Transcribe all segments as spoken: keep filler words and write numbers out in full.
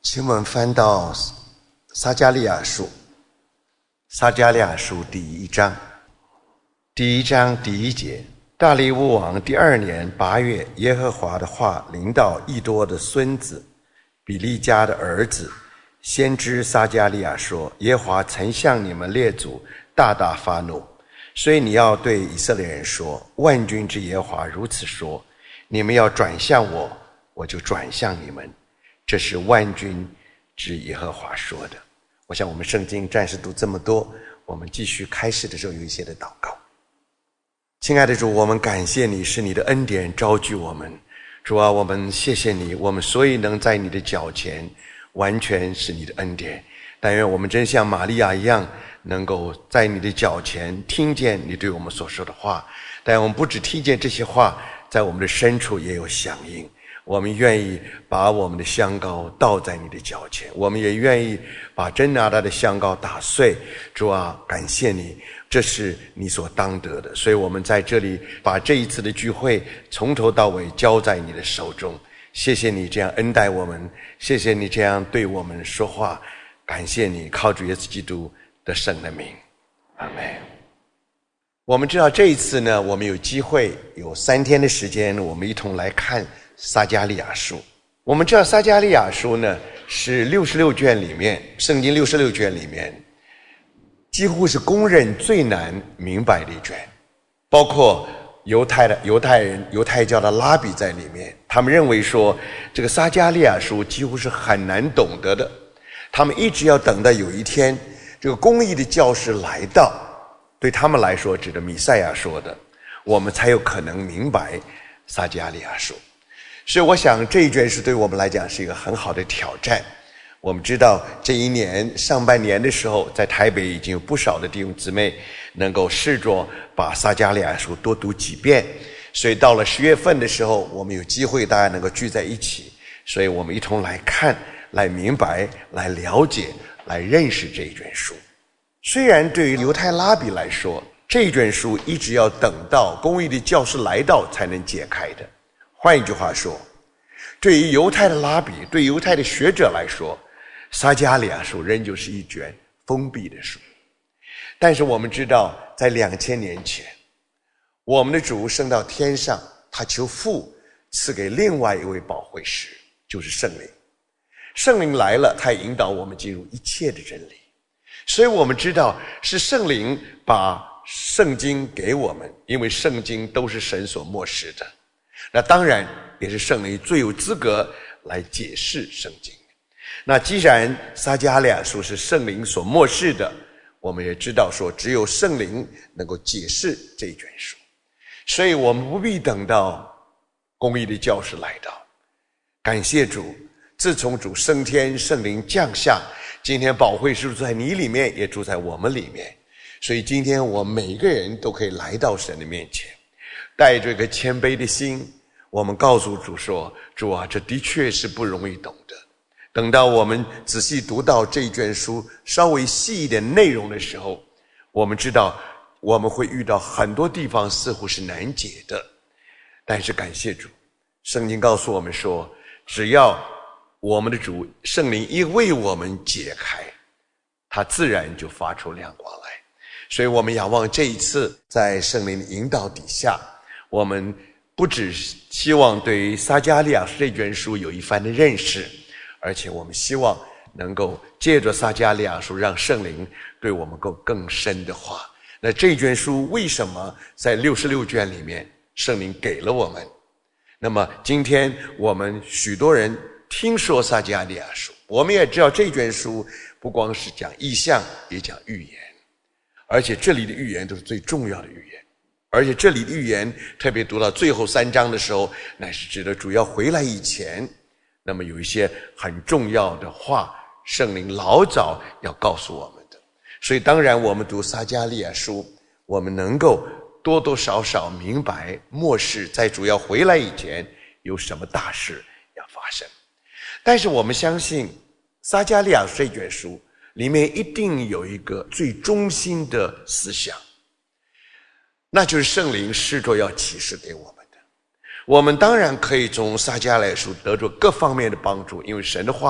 请我们翻到撒迦利亚书，撒迦利亚书第一章，第一章第一节。大利乌王第二年八月，耶和华的话临到益多的孙子比利家的儿子先知撒迦利亚说：耶和华曾向你们列祖大大发怒，所以你要对以色列人说，万军之耶和华如此说，你们要转向我，我就转向你们，这是万军之耶和华说的。我想我们圣经暂时读这么多，我们继续开始的时候有一些的祷告。亲爱的主，我们感谢你，是你的恩典招聚我们。主啊，我们谢谢你，我们所以能在你的脚前，完全是你的恩典。但愿我们真像玛利亚一样，能够在你的脚前听见你对我们所说的话。但我们不只听见这些话，在我们的深处也有响应。我们愿意把我们的香膏倒在你的脚前，我们也愿意把真拿大的香膏打碎。主啊，感谢你，这是你所当得的。所以我们在这里把这一次的聚会从头到尾交在你的手中。谢谢你这样恩待我们，谢谢你这样对我们说话，感谢你，靠主耶稣基督的圣的名，阿们。我们知道这一次呢，我们有机会有三天的时间，我们一同来看撒迦利亚书。我们知道撒迦利亚书呢是六十六卷里面，圣经六十六卷里面几乎是公认最难明白的一卷，包括犹太的犹太人犹太教的拉比在里面，他们认为说这个撒迦利亚书几乎是很难懂得的，他们一直要等到有一天这个公义的教师来到，对他们来说指的弥赛亚说的，我们才有可能明白撒迦利亚书。所以我想这一卷书对我们来讲是一个很好的挑战。我们知道这一年上半年的时候，在台北已经有不少的弟兄姊妹能够试着把撒迦利亚书多读几遍，所以到了十月份的时候，我们有机会大家能够聚在一起，所以我们一同来看，来明白，来了解，来认识这一卷书。虽然对于犹太拉比来说，这一卷书一直要等到公义的教师来到才能解开的。换一句话说，对于犹太的拉比，对犹太的学者来说，撒迦利亚书仍旧是一卷封闭的书。但是我们知道，在两千年前，我们的主升到天上，他求父赐给另外一位保惠师，就是圣灵。圣灵来了，他引导我们进入一切的真理。所以我们知道是圣灵把圣经给我们，因为圣经都是神所默示的，那当然也是圣灵最有资格来解释圣经。那既然撒迦利亚书是圣灵所默示的，我们也知道说只有圣灵能够解释这一卷书，所以我们不必等到公义的教师来到。感谢主，自从主升天，圣灵降下，今天保惠师住在你里面，也住在我们里面，所以今天我们每一个人都可以来到神的面前，带着一个谦卑的心，我们告诉主说，主啊，这的确是不容易懂的。等到我们仔细读到这一卷书稍微细一点内容的时候，我们知道我们会遇到很多地方似乎是难解的，但是感谢主，圣经告诉我们说，只要我们的主圣灵一为我们解开，他自然就发出亮光来。所以我们仰望这一次在圣灵的引导底下，我们不只希望对于撒迦利亚书这卷书有一番的认识，而且我们希望能够借着撒迦利亚书让圣灵对我们够更深的话。那这卷书为什么在六十六卷里面圣灵给了我们？那么今天我们许多人听说撒迦利亚书，我们也知道这卷书不光是讲意象，也讲预言，而且这里的预言都是最重要的预言。而且这里的预言特别读到最后三章的时候，乃是指的主要回来以前，那么有一些很重要的话，圣灵老早要告诉我们的。所以当然我们读撒迦利亚书，我们能够多多少少明白末世在主要回来以前有什么大事要发生。但是我们相信撒迦利亚书这卷书里面一定有一个最中心的思想，那就是圣灵试着要启示给我们的。我们当然可以从撒迦利亚书得着各方面的帮助，因为神的话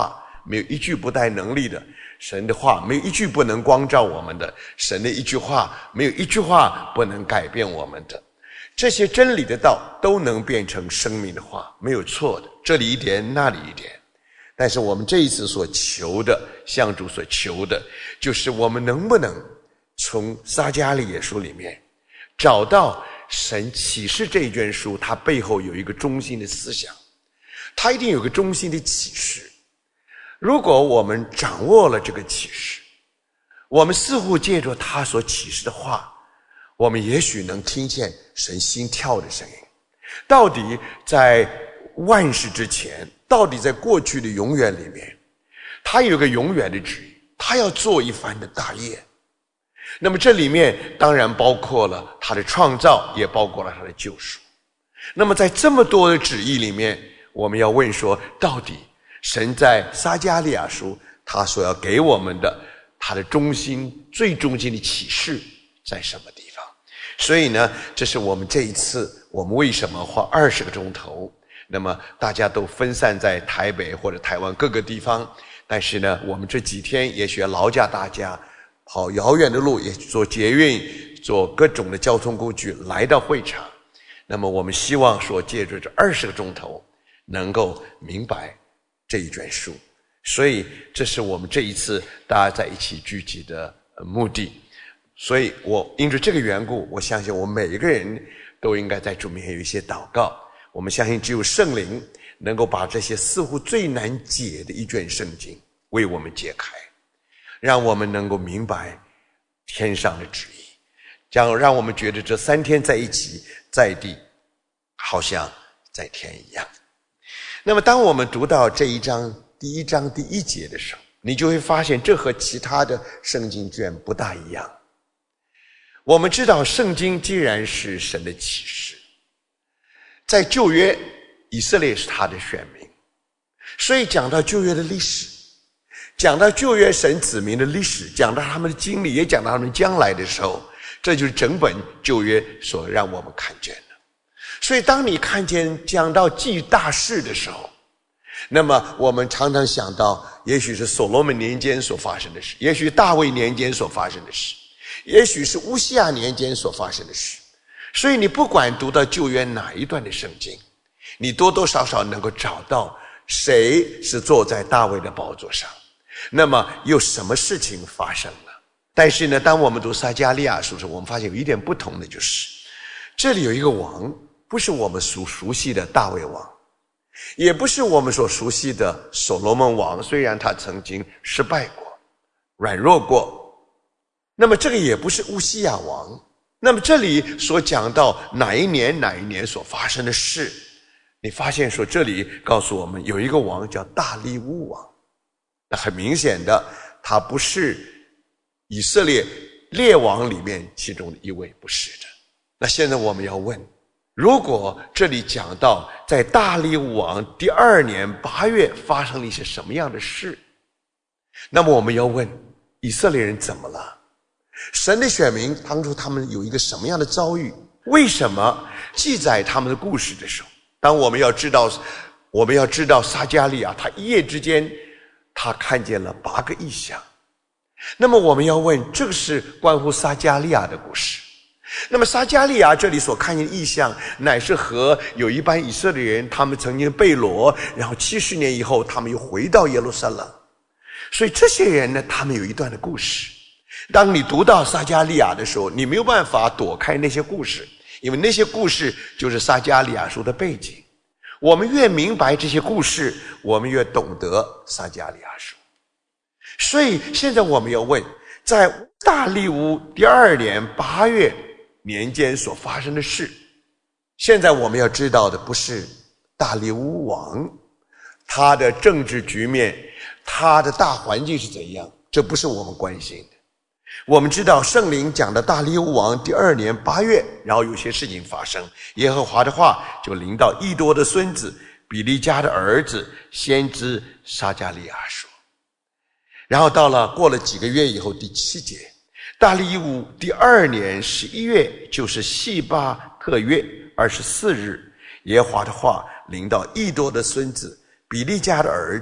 没有一句不带能力的，神的话没有一句不能光照我们的，神的一句话没有一句话不能改变我们的。这些真理的道都能变成生命的话，没有错的，这里一点那里一点。但是我们这一次所求的，向主所求的，就是我们能不能从撒迦利亚书里面找到神启示这一卷书，它背后有一个中心的思想，它一定有个中心的启示。如果我们掌握了这个启示，我们似乎借着他所启示的话，我们也许能听见神心跳的声音。到底在万事之前，到底在过去的永远里面，他有个永远的旨意，他要做一番的大业。那么这里面当然包括了他的创造，也包括了他的救赎。那么在这么多的旨意里面，我们要问说，到底神在撒迦利亚书他所要给我们的，他的中心最中心的启示在什么地方？所以呢，这是我们这一次我们为什么花二十个钟头，那么大家都分散在台北或者台湾各个地方，但是呢，我们这几天也许要劳驾大家跑遥远的路，也坐捷运，坐各种的交通工具来到会场。那么我们希望说，借着这二十个钟头能够明白这一卷书。所以这是我们这一次大家在一起聚集的目的。所以我因着这个缘故，我相信我们每一个人都应该在主面前有一些祷告。我们相信只有圣灵能够把这些似乎最难解的一卷圣经为我们解开，让我们能够明白天上的旨意，将让我们觉得这三天在一起，在地好像在天一样。那么当我们读到这一章第一章第一节的时候，你就会发现这和其他的圣经卷不大一样。我们知道圣经既然是神的启示，在旧约以色列是他的选民，所以讲到旧约的历史，讲到旧约神子民的历史，讲到他们的经历，也讲到他们将来的时候，这就是整本旧约所让我们看见的。所以当你看见讲到记大事的时候，那么我们常常想到也许是所罗门年间所发生的事，也许大卫年间所发生的事，也许是乌西亚年间所发生的事。所以你不管读到旧约哪一段的圣经，你多多少少能够找到谁是坐在大卫的宝座上，那么有什么事情发生了。但是呢，当我们读撒迦利亚书的时候，我们发现有一点不同的，就是这里有一个王，不是我们所熟悉的大卫王，也不是我们所熟悉的所罗门王，虽然他曾经失败过，软弱过。那么这个也不是乌西亚王。那么这里所讲到哪一年哪一年所发生的事，你发现说这里告诉我们有一个王叫大利乌王。那很明显的，他不是以色列列王里面其中的一位，不是的。那现在我们要问，如果这里讲到在大利乌王第二年八月发生了一些什么样的事，那么我们要问，以色列人怎么了？神的选民当初他们有一个什么样的遭遇？为什么记载他们的故事的时候，当我们要知道我们要知道撒迦利亚他一夜之间他看见了八个异象，那么我们要问，这个是关乎撒迦利亚的故事。那么撒迦利亚这里所看见的异象，乃是和有一班以色列人他们曾经被掳，然后七十年以后他们又回到耶路撒冷。所以这些人呢，他们有一段的故事。当你读到撒迦利亚的时候，你没有办法躲开那些故事，因为那些故事就是撒迦利亚书的背景。我们越明白这些故事，我们越懂得撒迦利亚书。所以现在我们要问，在大利乌第二年八月年间所发生的事，现在我们要知道的不是大利乌王他的政治局面，他的大环境是怎样，这不是我们关心的。我们知道圣灵讲的大利乌王第二年八月，然后有些事情发生，耶和华的话就临到益多的孙子比利家的儿子先知撒迦利亚说。然后到了过了几个月以后，第七节，大利乌第二年十一月，就是细巴特月二十四日，耶和华的话临到益多的孙子比利家的儿子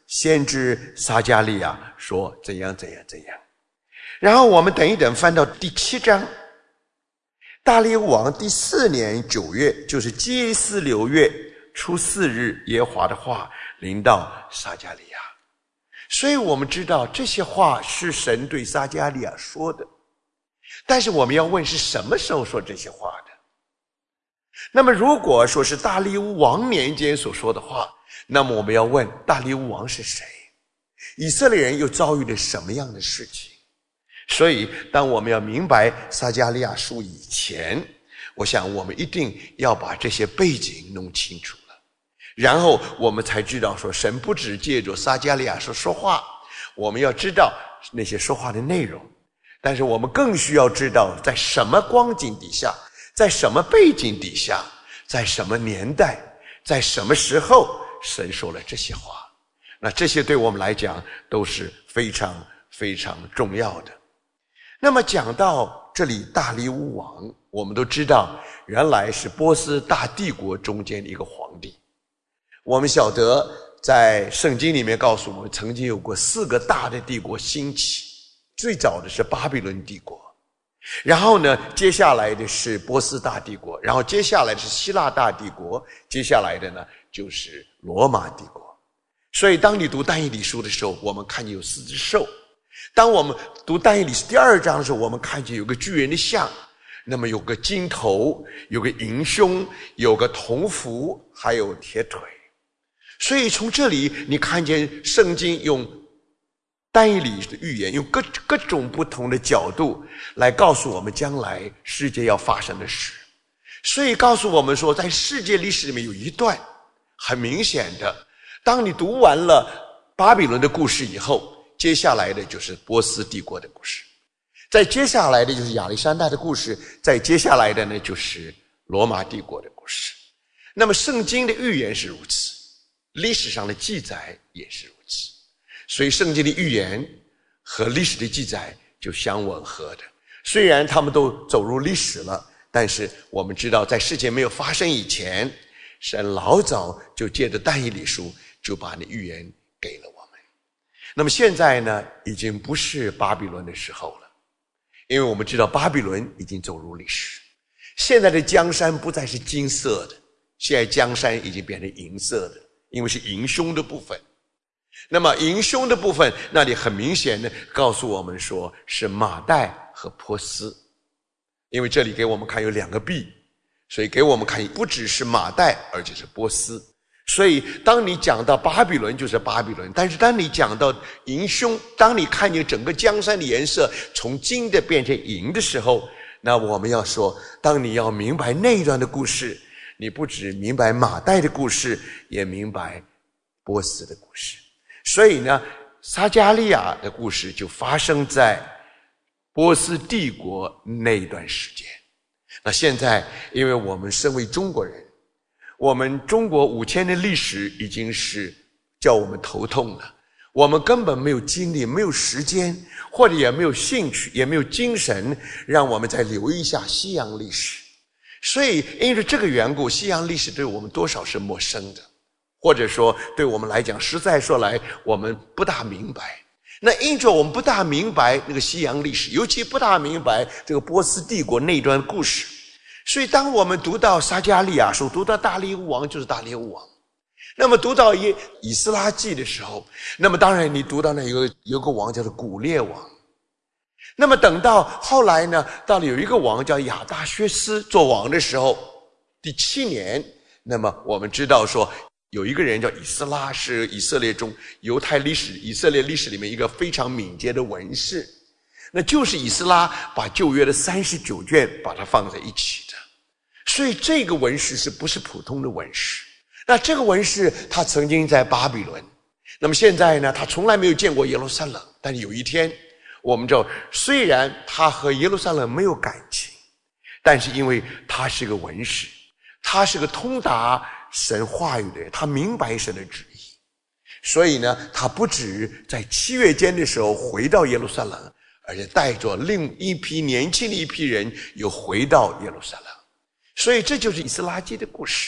先知撒迦利亚说怎样怎样怎样。然后我们等一等，翻到第七章，大利乌王第四年九月，就是基斯流月初四日，耶和华的话临到撒迦利亚。所以我们知道这些话是神对撒迦利亚说的，但是我们要问是什么时候说这些话的。那么如果说是大利乌王年间所说的话，那么我们要问大利乌王是谁，以色列人又遭遇了什么样的事情。所以当我们要明白撒迦利亚书以前，我想我们一定要把这些背景弄清楚了，然后我们才知道说神不只借着撒迦利亚书说话，我们要知道那些说话的内容，但是我们更需要知道在什么光景底下，在什么背景底下，在什么年代，在什么时候神说了这些话。那这些对我们来讲都是非常非常重要的。那么讲到这里，大利乌王我们都知道原来是波斯大帝国中间的一个皇帝。我们晓得在圣经里面告诉我们，曾经有过四个大的帝国兴起，最早的是巴比伦帝国，然后呢接下来的是波斯大帝国，然后接下来是希腊大帝国，接下来的呢就是罗马帝国。所以当你读但以理书的时候，我们看见有四只兽，当我们读但以理第二章的时候，我们看见有个巨人的像，那么有个金头，有个银胸，有个铜符，还有铁腿。所以从这里你看见圣经用但以理的预言，用各各种不同的角度来告诉我们将来世界要发生的事。所以告诉我们说，在世界历史里面有一段很明显的，当你读完了巴比伦的故事以后，接下来的就是波斯帝国的故事，再接下来的就是亚历山大的故事，再接下来的呢就是罗马帝国的故事。那么圣经的预言是如此，历史上的记载也是如此，所以圣经的预言和历史的记载就相吻合的。虽然他们都走入历史了，但是我们知道在事情没有发生以前，神老早就借着但以理书就把那预言给了我们。那么现在呢，已经不是巴比伦的时候了，因为我们知道巴比伦已经走入历史。现在的江山不再是金色的，现在江山已经变成银色的，因为是银胸的部分。那么银胸的部分，那里很明显的告诉我们说是马代和波斯，因为这里给我们看有两个币，所以给我们看不只是马代，而且是波斯。所以当你讲到巴比伦就是巴比伦，但是当你讲到银胸，当你看见整个江山的颜色从金的变成银的时候，那我们要说，当你要明白那一段的故事，你不只明白马代的故事，也明白波斯的故事。所以呢，撒迦利亚的故事就发生在波斯帝国那一段时间。那现在因为我们身为中国人，我们中国五千年历史已经是叫我们头痛了，我们根本没有精力，没有时间，或者也没有兴趣，也没有精神让我们再留意一下西洋历史。所以因为这个缘故，西洋历史对我们多少是陌生的，或者说对我们来讲，实在说来我们不大明白。那因着我们不大明白那个西洋历史，尤其不大明白这个波斯帝国那段故事，所以当我们读到撒迦利亚书，读到大利乌王就是大利乌王，那么读到以以斯拉记的时候，那么当然你读到那有个有个王叫做古列王。那么等到后来呢，到了有一个王叫亚达薛斯做王的时候，第七年，那么我们知道说有一个人叫以斯拉，是以色列中犹太历史以色列历史里面一个非常敏捷的文士，那就是以斯拉把旧约的三十九卷把它放在一起的。所以这个文士是不是普通的文士？那这个文士他曾经在巴比伦，那么现在呢，他从来没有见过耶路撒冷，但是有一天我们知道，虽然他和耶路撒冷没有感情，但是因为他是个文士，他是个通达神话语的人，他明白神的旨意，所以呢，他不止在七月间的时候回到耶路撒冷，而且带着另一批年轻的一批人又回到耶路撒冷。所以这就是以斯拉记的故事。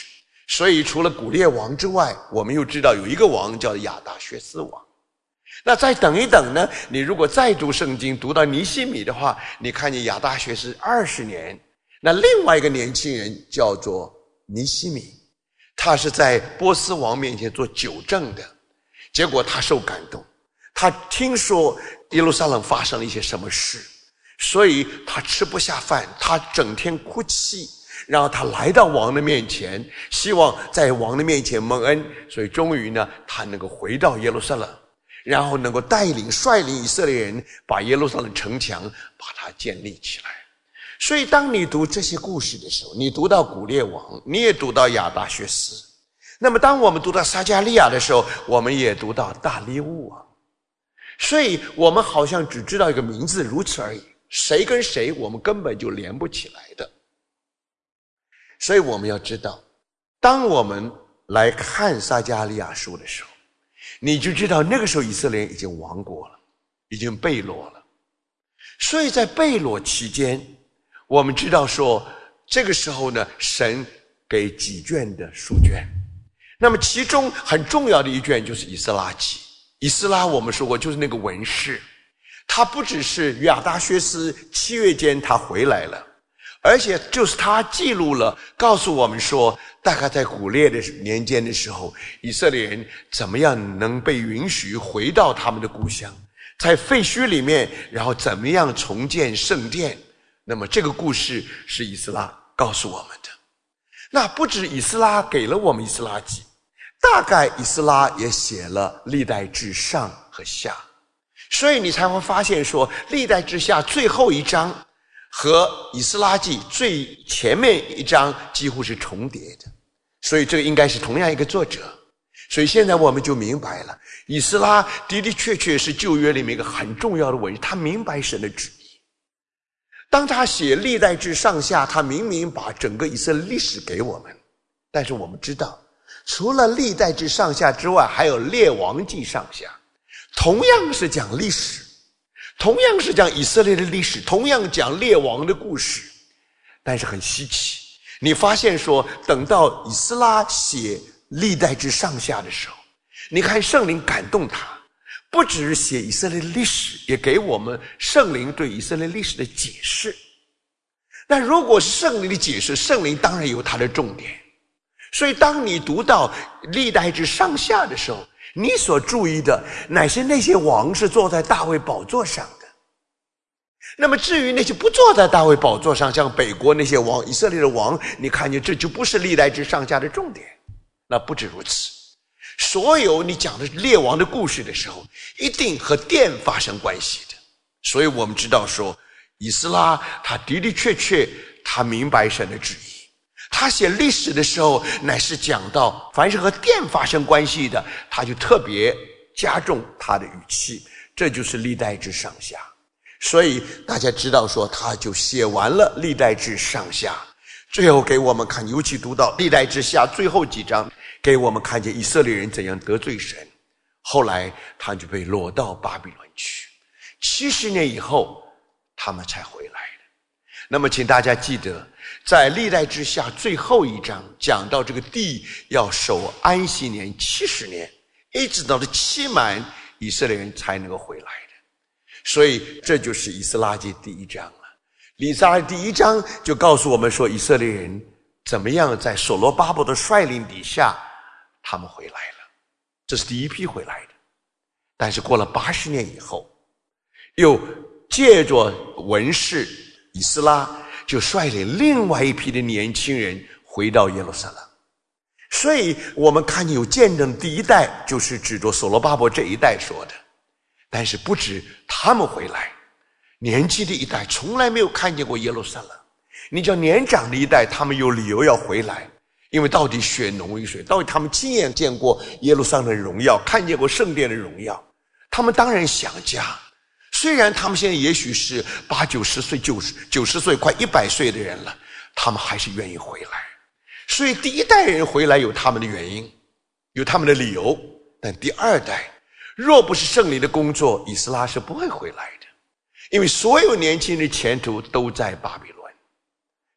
所以除了古列王之外，我们又知道有一个王叫亚达薛斯王。那再等一等呢，你如果再读圣经读到尼希米的话，你看见亚达薛斯二十年，那另外一个年轻人叫做尼希米，他是在波斯王面前做酒政的，结果他受感动，他听说耶路撒冷发生了一些什么事，所以他吃不下饭，他整天哭泣，然后他来到王的面前，希望在王的面前蒙恩，所以终于呢，他能够回到耶路撒冷，然后能够带领率领以色列人把耶路撒冷城墙把它建立起来。所以当你读这些故事的时候，你读到古列王，你也读到亚达薛斯，那么当我们读到撒迦利亚的时候，我们也读到大利乌王。所以我们好像只知道一个名字，如此而已，谁跟谁我们根本就连不起来的。所以我们要知道，当我们来看撒迦利亚书的时候，你就知道那个时候以色列已经亡国了，已经被掳了。所以在被掳期间，我们知道说这个时候呢，神给几卷的书卷，那么其中很重要的一卷就是以斯拉记。以斯拉我们说过就是那个文士，他不只是亚达薛斯七月间他回来了，而且就是他记录了，告诉我们说大概在古列的年间的时候，以色列人怎么样能被允许回到他们的故乡，在废墟里面，然后怎么样重建圣殿。那么这个故事是以斯拉告诉我们的。那不止以斯拉给了我们以斯拉记，大概以斯拉也写了历代志上和下，所以你才会发现说历代志下最后一章和以斯拉记最前面一章几乎是重叠的，所以这个应该是同样一个作者。所以现在我们就明白了，以斯拉的的确确是旧约里面一个很重要的文士，他明白神的旨意。当他写历代志上下，他明明把整个以色列历史给我们，但是我们知道除了历代志上下之外，还有列王记上下，同样是讲历史，同样是讲以色列的历史，同样讲列王的故事。但是很稀奇，你发现说等到以斯拉写历代志上下的时候，你看圣灵感动他，不只是写以色列的历史，也给我们圣灵对以色列历史的解释。那如果是圣灵的解释，圣灵当然有它的重点。所以当你读到历代志上下的时候，你所注意的乃是那些王是坐在大卫宝座上的。那么至于那些不坐在大卫宝座上，像北国那些王，以色列的王，你看见这就不是历代志上下的重点。那不止如此，所有你讲的列王的故事的时候，一定和殿发生关系的。所以我们知道说以斯拉他的的确确他明白神的旨意，他写历史的时候乃是讲到凡是和殿发生关系的，他就特别加重他的语气，这就是历代志上下。所以大家知道说他就写完了历代志上下，最后给我们看，尤其读到历代志下最后几章，给我们看见以色列人怎样得罪神，后来他就被掳到巴比伦去，七十年以后他们才回来的。那么请大家记得，在历代志下最后一章讲到这个地要守安息年七十年，一直到这期满以色列人才能够回来的。所以这就是以斯拉记第一章了。以斯拉第一章就告诉我们说以色列人怎么样在所罗巴伯的率领底下他们回来了，这是第一批回来的。但是过了八十年以后，又借着文士以斯拉就率领另外一批的年轻人回到耶路撒冷。所以我们看见有见证第一代就是指着所罗巴伯这一代说的，但是不止他们回来，年轻的一代从来没有看见过耶路撒冷，你叫年长的一代他们有理由要回来，因为到底血浓于水，到底他们亲眼见过耶路撒冷的荣耀，看见过圣殿的荣耀，他们当然想家。虽然他们现在也许是八九十岁九十九十岁快一百岁的人了，他们还是愿意回来。所以第一代人回来有他们的原因，有他们的理由，但第二代若不是圣灵的工作，以斯拉是不会回来的，因为所有年轻人的前途都在巴比伦。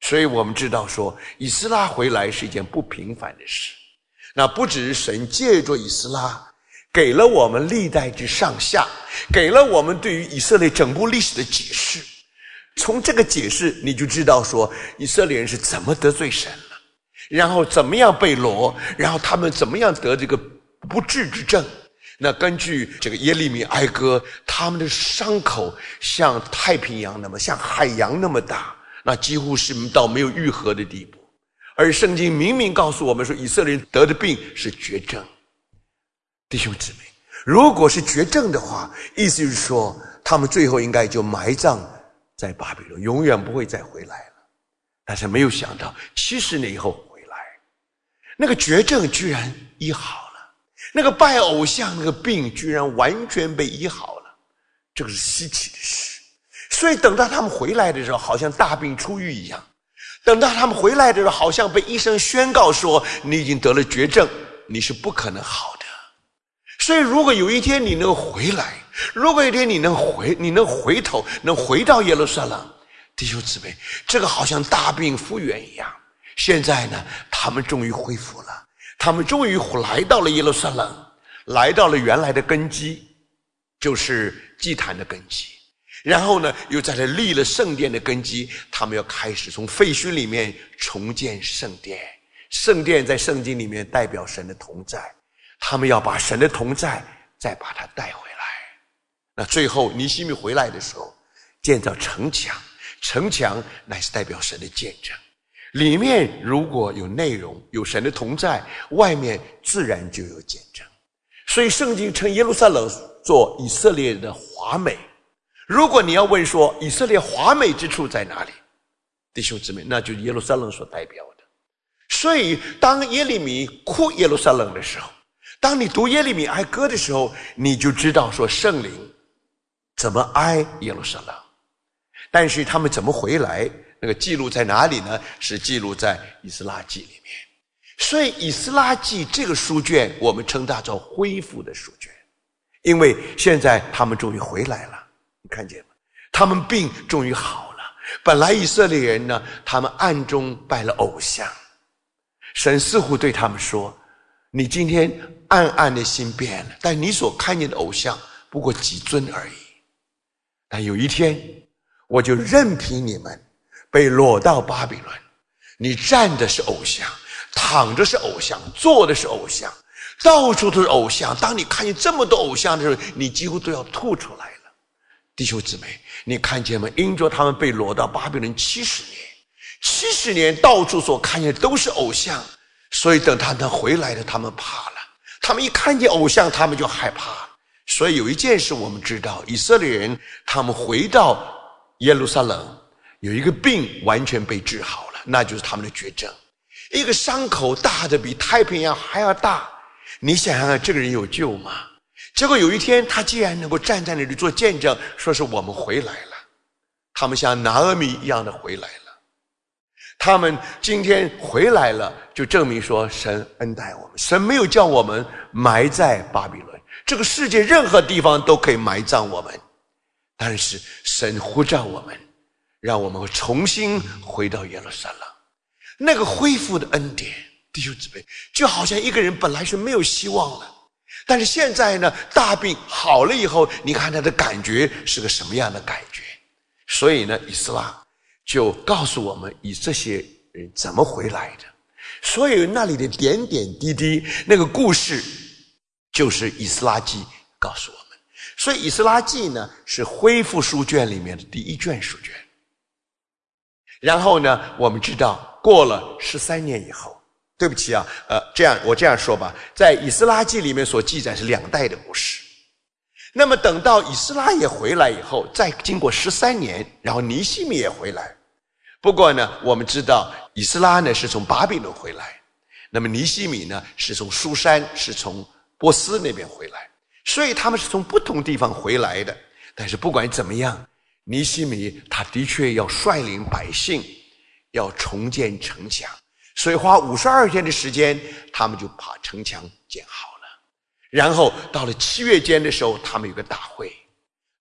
所以我们知道说，以斯拉回来是一件不平凡的事。那不只是神借着以斯拉给了我们历代之上下，给了我们对于以色列整部历史的解释。从这个解释你就知道说，以色列人是怎么得罪神了，然后怎么样被掳，然后他们怎么样得这个不治之症。那根据这个耶利米哀歌，他们的伤口像太平洋那么，像海洋那么大，那几乎是到没有愈合的地步。而圣经明明告诉我们说，以色列人得的病是绝症。弟兄姊妹，如果是绝症的话，意思就是说他们最后应该就埋葬在巴比伦，永远不会再回来了。但是没有想到七十年以后回来，那个绝症居然医好了，那个拜偶像那个病居然完全被医好了，这个是稀奇的事。所以等到他们回来的时候，好像大病初愈一样。等到他们回来的时候，好像被医生宣告说，你已经得了绝症，你是不可能好的。所以如果有一天你能回来，如果有一天你能回你能回头能回到耶路撒冷，弟兄姊妹，这个好像大病复原一样。现在呢，他们终于恢复了，他们终于来到了耶路撒冷，来到了原来的根基，就是祭坛的根基。然后呢，又在这立了圣殿的根基，他们要开始从废墟里面重建圣殿。圣殿在圣经里面代表神的同在，他们要把神的同在再把它带回来。那最后尼希米回来的时候，建造城墙，城墙乃是代表神的见证，里面如果有内容，有神的同在，外面自然就有见证。所以圣经称耶路撒冷做以色列的华美。如果你要问说以色列华美之处在哪里，弟兄姊妹，那就是耶路撒冷所代表的。所以当耶利米哭耶路撒冷的时候，当你读耶利米哀歌的时候，你就知道说圣灵怎么哀耶路撒冷。但是他们怎么回来，那个记录在哪里呢？是记录在以斯拉记里面。所以以斯拉记这个书卷我们称它叫恢复的书卷，因为现在他们终于回来了。你看见吗？他们病终于好了。本来以色列人呢，他们暗中拜了偶像，神似乎对他们说，你今天暗暗的心变了，但你所看见的偶像不过几尊而已。但有一天我就任凭你们被掳到巴比伦，你站的是偶像，躺着是偶像，坐的是偶像，到处都是偶像。当你看见这么多偶像的时候，你几乎都要吐出来了。弟兄姊妹，你看见吗？因着他们被掳到巴比伦七十年，七十年到处所看见的都是偶像，所以等他们回来的，他们怕了。他们一看见偶像，他们就害怕了。所以有一件事我们知道，以色列人他们回到耶路撒冷，有一个病完全被治好了，那就是他们的绝症。一个伤口大的比太平洋还要大，你想想看，这个人有救吗？结果有一天他既然能够站在那里做见证，说是我们回来了，他们像拿俄米一样的回来了。他们今天回来了，就证明说神恩待我们，神没有叫我们埋在巴比伦，这个世界任何地方都可以埋葬我们，但是神呼召我们，让我们重新回到耶路撒冷。那个恢复的恩典，弟兄姊妹，就好像一个人本来是没有希望了，但是现在呢，大病好了以后，你看他的感觉是个什么样的感觉。所以呢，以斯拉就告诉我们以这些人怎么回来的。所以那里的点点滴滴，那个故事就是以斯拉记告诉我们。所以以斯拉记呢，是恢复书卷里面的第一卷书卷。然后呢，我们知道过了十三年以后，对不起啊，呃，这样我这样说吧，在以斯拉记里面所记载是两代的故事。那么等到以斯拉也回来以后，再经过十三年，然后尼希米也回来。不过呢，我们知道以斯拉呢是从巴比伦回来，那么尼希米呢是从书珊，是从波斯那边回来，所以他们是从不同地方回来的。但是不管怎么样，尼希米他的确要率领百姓要重建城墙，所以花五十二天的时间，他们就把城墙建好了。然后到了七月间的时候，他们有个大会，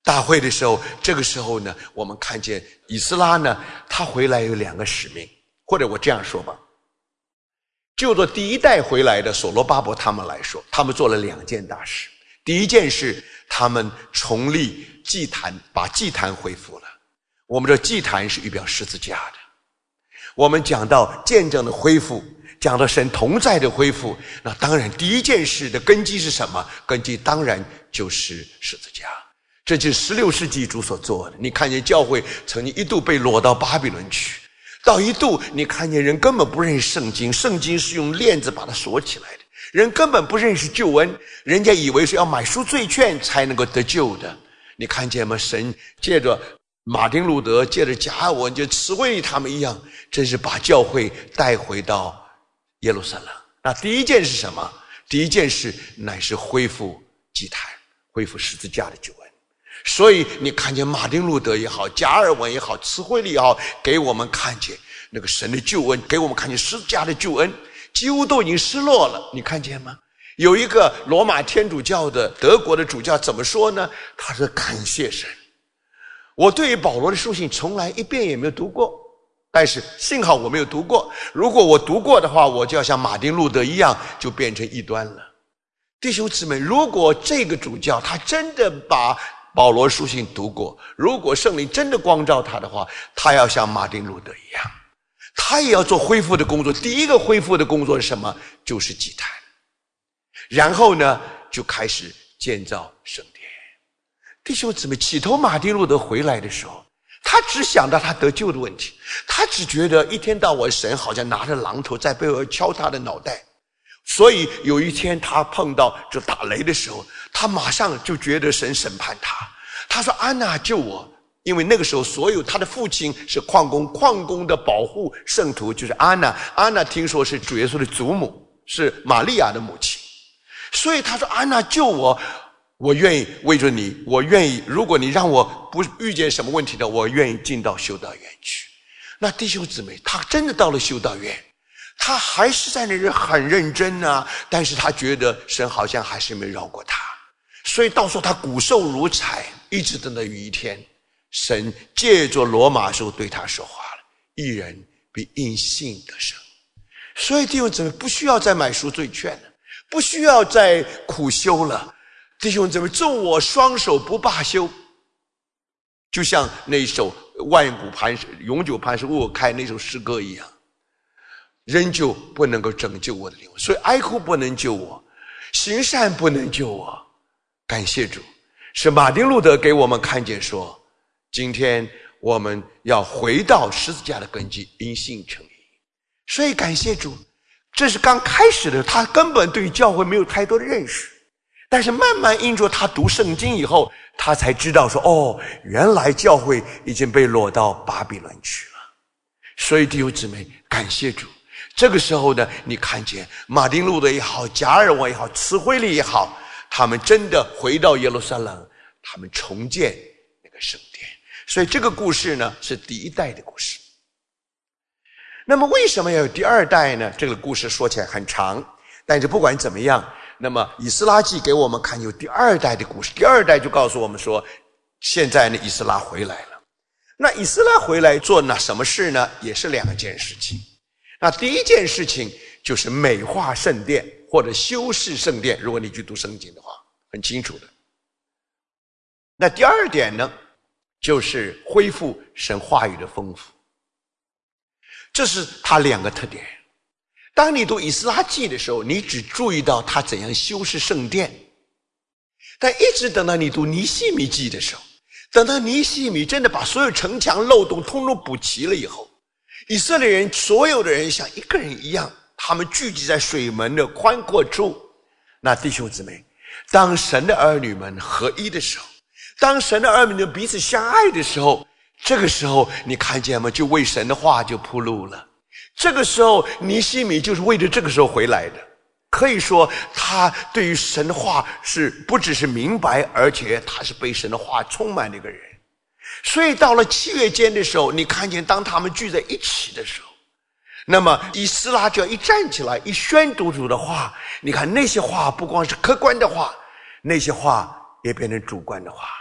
大会的时候，这个时候呢，我们看见以斯拉呢，他回来有两个使命，或者我这样说吧，就做第一代回来的所罗巴伯他们来说，他们做了两件大事。第一件事，他们重立祭坛，把祭坛恢复了。我们说祭坛是预表十字架的。我们讲到见证的恢复，讲到神同在的恢复，那当然第一件事的根基是什么？根基当然就是十字架。这就是十六世纪主所做的。你看见教会曾经一度被掳到巴比伦去，到一度你看见人根本不认识圣经，圣经是用链子把它锁起来的，人根本不认识救恩，人家以为是要买赎罪券才能够得救的。你看见吗？神借着马丁路德，借着加尔文，就慈惠他们一样，真是把教会带回到耶路撒冷。那第一件是什么？第一件事乃是恢复祭坛，恢复十字架的救恩。所以你看见马丁路德也好，加尔文也好，慈惠里也好，给我们看见那个神的救恩，给我们看见十字架的救恩几乎都已经失落了。你看见吗？有一个罗马天主教的德国的主教怎么说呢？他说感谢神，我对于保罗的书信从来一遍也没有读过，但是幸好我没有读过，如果我读过的话，我就要像马丁路德一样，就变成异端了。弟兄姊妹，如果这个主教他真的把保罗书信读过，如果圣灵真的光照他的话，他要像马丁路德一样，他也要做恢复的工作。第一个恢复的工作是什么？就是祭坛。然后呢，就开始建造圣殿。弟兄姊妹，起头马丁路德回来的时候，他只想到他得救的问题，他只觉得一天到晚神好像拿着榔头在背后敲他的脑袋。所以有一天他碰到就打雷的时候，他马上就觉得神审判他。他说安娜救我，因为那个时候所有他的父亲是矿工，矿工的保护圣徒就是安娜。安娜听说是主耶稣的祖母，是玛利亚的母亲，所以他说安娜救我，我愿意为着你，我愿意，如果你让我不遇见什么问题的，我愿意进到修道院去。那弟兄姊妹，他真的到了修道院，他还是在那里很认真啊，但是他觉得神好像还是没饶过他，所以到时候他骨瘦如柴，一直等到有一天神借着罗马书对他说话了，义人必因信得生。所以弟兄姊妹，不需要再买赎罪券了，不需要再苦修了。弟兄姊妹，纵我双手不罢休，就像那首万古磐石永久磐石为我开那首诗歌一样，仍旧不能够拯救我的灵魂。所以哀哭不能救我，行善不能救我。感谢主，是马丁路德给我们看见说，今天我们要回到十字架的根基，因信称义。所以感谢主，这是刚开始的，他根本对于教会没有太多的认识，但是慢慢因着他读圣经以后，他才知道说，哦，原来教会已经被掳到巴比伦去了。所以弟兄姊妹，感谢主，这个时候呢，你看见马丁路德也好，加尔文也好，慈惠里也好，他们真的回到耶路撒冷，他们重建那个圣殿。所以这个故事呢，是第一代的故事。那么为什么要有第二代呢？这个故事说起来很长，但是不管怎么样，那么以斯拉记给我们看有第二代的故事。第二代就告诉我们说，现在呢以斯拉回来了。那以斯拉回来做那什么事呢？也是两件事情。那第一件事情就是美化圣殿或者修饰圣殿，如果你去读圣经的话，很清楚的。那第二点呢，就是恢复神话语的丰富。这是他两个特点。当你读以斯拉记的时候，你只注意到他怎样修饰圣殿，但一直等到你读尼希米记的时候，等到尼希米真的把所有城墙漏洞通通补齐了以后，以色列人所有的人像一个人一样，他们聚集在水门的宽阔处。那弟兄姊妹，当神的儿女们合一的时候，当神的儿女们彼此相爱的时候，这个时候你看见吗？就为神的话就铺路了。这个时候尼希米就是为着这个时候回来的。可以说他对于神的话是不只是明白，而且他是被神的话充满的一个人。所以到了七月间的时候，你看见当他们聚在一起的时候，那么以斯拉就要一站起来，一宣读主的话。你看那些话不光是客观的话，那些话也变成主观的话。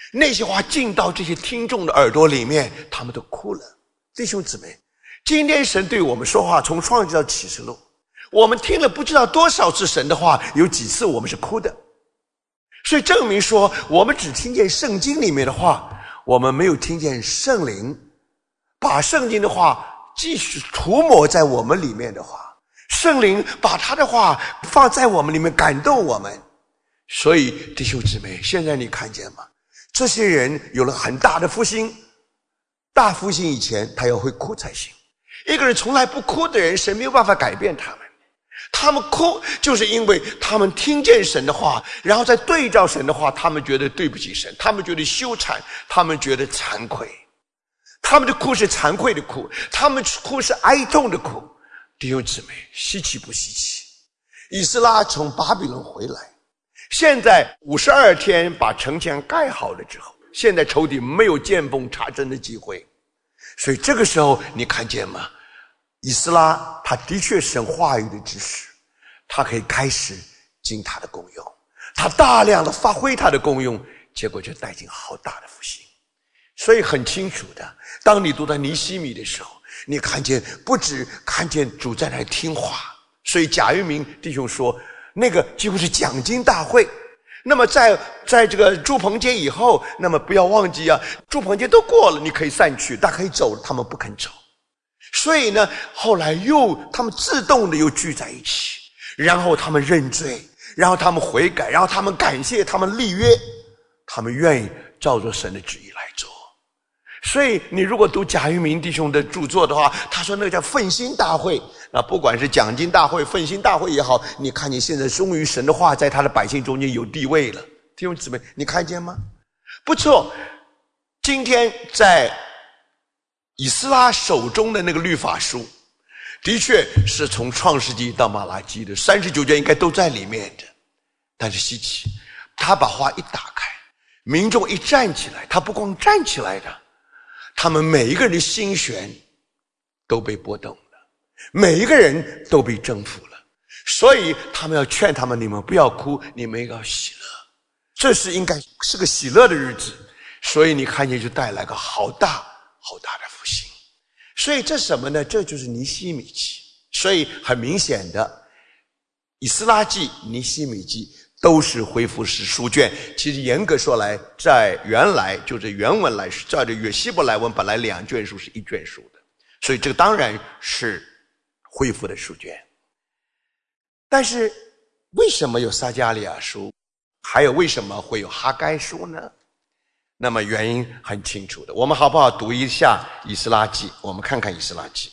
那些话进到这些听众的耳朵里面，他们都哭了。弟兄姊妹，今天神对我们说话，从创世到启示录，我们听了不知道多少次神的话，有几次我们是哭的。所以证明说，我们只听见圣经里面的话，我们没有听见圣灵把圣经的话继续涂抹在我们里面的话，圣灵把他的话放在我们里面，感动我们。所以弟兄姊妹，现在你看见吗？这些人有了很大的复兴，大复兴以前他要会哭才行。一个人从来不哭的人，神没有办法改变他们。他们哭就是因为他们听见神的话，然后再对照神的话，他们觉得对不起神，他们觉得羞惭，他们觉得惭愧。他们的哭是惭愧的哭，他们哭是哀痛的哭。弟兄姊妹，稀奇不稀奇？以斯拉从巴比伦回来，现在五十二天把城墙盖好了之后，现在仇敌没有见缝插针的机会。所以这个时候你看见吗？以斯拉他的确是神话语的知识，他可以开始尽他的功用，他大量的发挥他的功用，结果就带进好大的复兴。所以很清楚的，当你读到尼希米的时候，你看见不止看见主在那听话。所以贾玉明弟兄说，那个几乎是讲经大会。那么在在这个祝棚节以后，那么不要忘记啊，祝棚节都过了，你可以散去，大家可以走了，他们不肯走。所以呢，后来又他们自动的又聚在一起，然后他们认罪，然后他们悔改，然后他们感谢，他们立约，他们愿意照着神的旨意来做。所以你如果读贾玉明弟兄的著作的话，他说那个叫奋兴大会，那不管是讲经大会、奋兴大会也好，你看见现在终于神的话在他的百姓中间有地位了。弟兄姊妹，你看见吗？不错，今天在以斯拉手中的那个律法书，的确是从创世纪到马拉基的三十九卷应该都在里面的。但是稀奇，他把话一打开，民众一站起来，他不光站起来的，他们每一个人的心弦都被波动了，每一个人都被征服了。所以他们要劝他们，你们不要哭，你们要喜乐，这是应该是个喜乐的日子。所以你看见就带来个好大好大的复兴。所以这什么呢？这就是尼希米记。所以很明显的，以斯拉记、尼希米记都是恢复式书卷。其实严格说来，在原来就是原文来说，照着约希伯来文本来两卷书是一卷书的，所以这个当然是恢复的书卷。但是为什么有撒迦利亚书，还有为什么会有哈该书呢？那么原因很清楚的，我们好不好读一下以斯拉记？我们看看以斯拉记。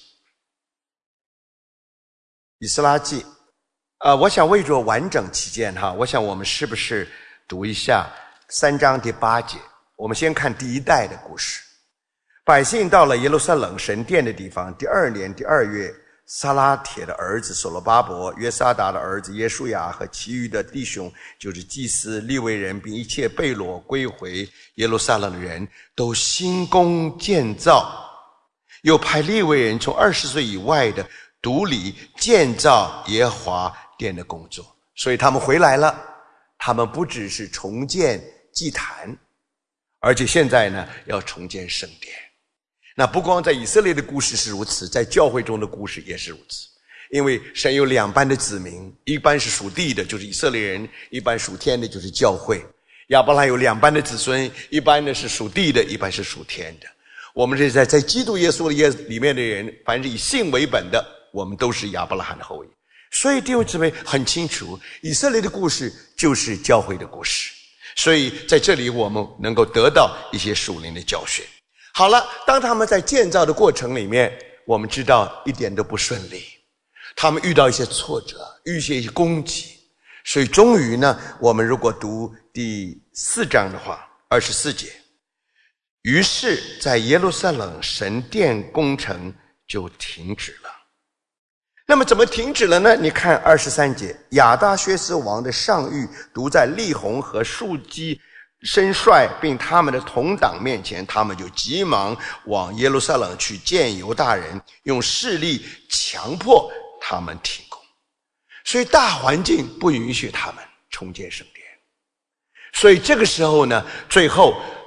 以斯拉记呃，我想为着完整起见哈，我想我们是不是读一下三章第八节？我们先看第一代的故事。百姓到了耶路撒冷神殿的地方，第二年第二月，撒拉铁的儿子所罗巴伯、约沙达的儿子耶书亚和其余的弟兄，就是祭司、利未人，并一切被掳归回耶路撒冷的人，都兴工建造，又派利未人从二十岁以外的独立建造耶和华殿的工作。所以他们回来了，他们不只是重建祭坛，而且现在呢要重建圣殿。那不光在以色列的故事是如此，在教会中的故事也是如此。因为神有两班的子民，一班是属地的，就是以色列人；一班属天的，就是教会。亚伯拉罕有两班的子孙，一班呢是属地的，一班是属天的。我们这在在基督耶稣的里面的人，凡是以信为本的，我们都是亚伯拉罕的后裔。所以弟兄姊妹很清楚，以色列的故事就是教会的故事。所以在这里我们能够得到一些属灵的教训。好了，当他们在建造的过程里面，我们知道一点都不顺利，他们遇到一些挫折，遇到一些攻击。所以终于呢，我们如果读第四章的话，二十四节，于是在耶路撒冷神殿工程就停止了。那么怎么停止了呢？你看二十三节，亚大薛斯王的上谕读在利宏和树基申帅并他们的同党面前，他们就急忙往耶路撒冷去见犹大人，用势力强迫他们停工。所以大环境不允许他们重建圣殿。所以这个时候呢，最后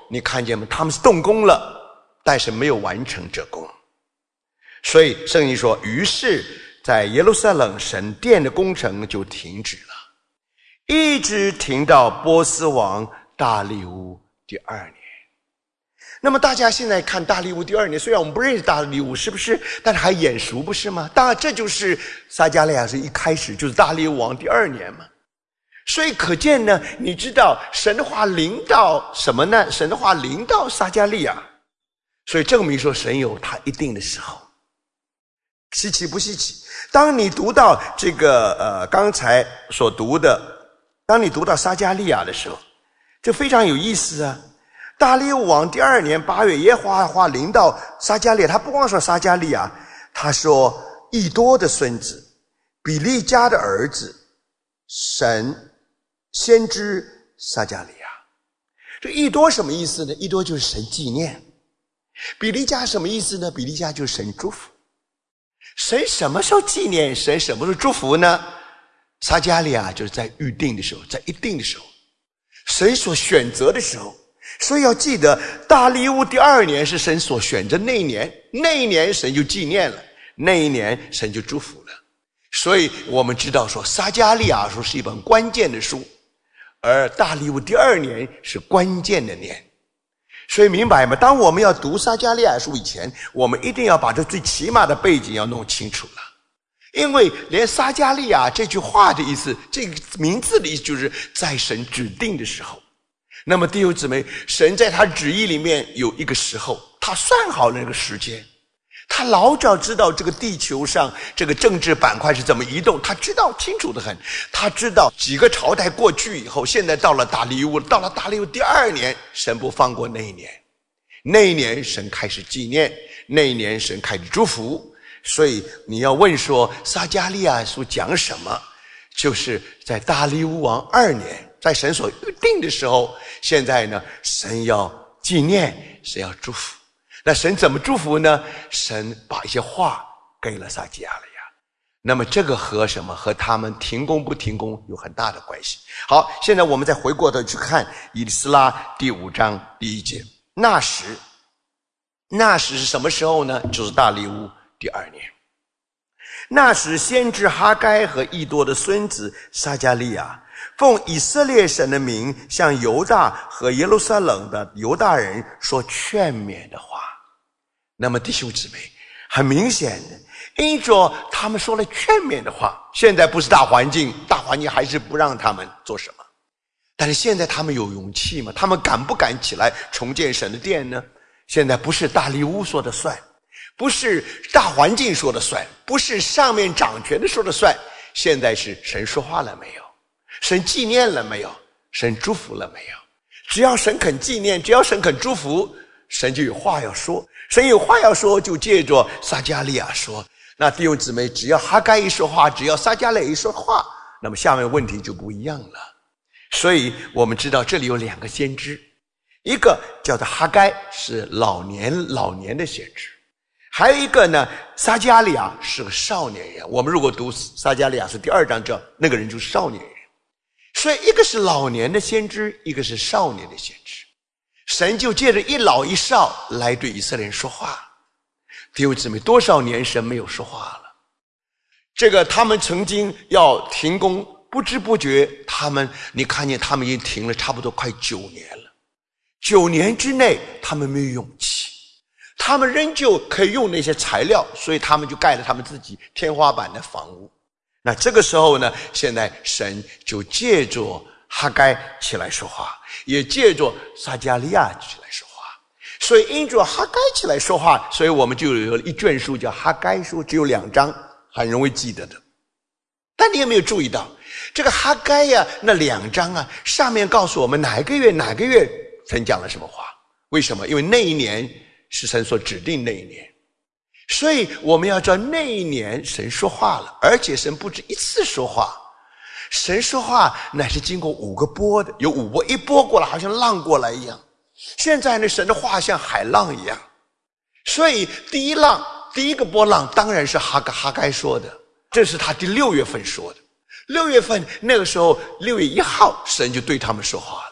你看见吗？他们是动工了，但是没有完成这工。所以圣经说，于是在耶路撒冷神殿的工程就停止了，一直停到波斯王大利乌第二年。那么大家现在看大利乌第二年，虽然我们不认识大利乌是不是，但是还眼熟不是吗？当然这就是撒迦利亚是一开始就是大利乌王第二年嘛。所以可见呢，你知道神的话临到什么呢？神的话临到撒迦利亚，所以证明说神有他一定的时候。稀奇不稀奇？当你读到这个呃刚才所读的，当你读到撒迦利亚的时候，就非常有意思啊。大利乌王第二年八月，耶和华话临到撒迦利亚，他不光说撒迦利亚，他说以多的孙子比利家的儿子神先知撒迦利亚。这以多什么意思呢？以多就是神纪念。比利家什么意思呢？比利家就是神祝福。神什么时候纪念？神什么时候祝福呢？撒迦利亚就是在预定的时候，在一定的时候，神所选择的时候。所以要记得，大利乌第二年是神所选择那一年，那一年神就纪念了，那一年神就祝福了。所以我们知道说，撒迦利亚书是一本关键的书，而大利乌第二年是关键的年。所以明白吗？当我们要读撒迦利亚书以前，我们一定要把这最起码的背景要弄清楚了。因为连撒迦利亚这句话的意思，这个名字的意思就是在神指定的时候。那么弟兄姊妹，神在他旨意里面有一个时候，他算好了那个时间，他老早知道这个地球上这个政治板块是怎么移动，他知道清楚得很。他知道几个朝代过去以后，现在到了大利乌，到了大利乌第二年，神不放过那一年，那一年神开始纪念，那一年神开始祝福。所以你要问说撒迦利亚书讲什么，就是在大利乌王二年，在神所预定的时候，现在呢神要纪念，神要祝福。那神怎么祝福呢？神把一些话给了撒迦利亚。那么这个和什么？和他们停工不停工有很大的关系。好，现在我们再回过头去看以斯拉第五章第一节。那时，那时是什么时候呢？就是大利乌第二年。那时先知哈该和以多的孙子撒迦利亚奉以色列神的名，向犹大和耶路撒冷的犹大人说劝勉的话。那么弟兄姊妹，很明显的，因着他们说了劝勉的话，现在不是大环境，大环境还是不让他们做什么。但是现在他们有勇气吗？他们敢不敢起来重建神的殿呢？现在不是大利乌说的算，不是大环境说的算，不是上面掌权的说的算，现在是神说话了没有？神纪念了没有？神祝福了没有？只要神肯纪念，只要神肯祝福，神就有话要说。神有话要说，就借着撒迦利亚说。那弟兄姊妹，只要哈该一说话，只要撒迦利亚一说话，那么下面问题就不一样了。所以我们知道这里有两个先知，一个叫做哈该，是老年老年的先知，还有一个呢，撒迦利亚是个少年人。我们如果读撒迦利亚是第二章，这那个人就是少年人。所以一个是老年的先知，一个是少年的先知。神就借着一老一少来对以色列人说话。弟兄姊妹，多少年神没有说话了？这个他们曾经要停工，不知不觉他们，你看见他们已经停了差不多快九年了。九年之内他们没有勇气，他们仍旧可以用那些材料，所以他们就盖了他们自己天花板的房屋。那这个时候呢，现在神就借着哈该起来说话，也借着撒迦利亚起来说话。所以因着哈该起来说话，所以我们就有一卷书叫哈该书，只有两章，很容易记得的。但你有没有注意到这个哈该呀、啊、那两章啊，上面告诉我们哪一个月哪个月神讲了什么话？为什么？因为那一年是神所指定那一年。所以我们要知道那一年神说话了，而且神不止一次说话。神说话乃是经过五个波的，有五波，一波过来好像浪过来一样。现在呢，神的话像海浪一样。所以第一浪，第一个波浪当然是哈该哈该说的，这是他第六月份说的。六月份那个时候，六月一号，神就对他们说话了。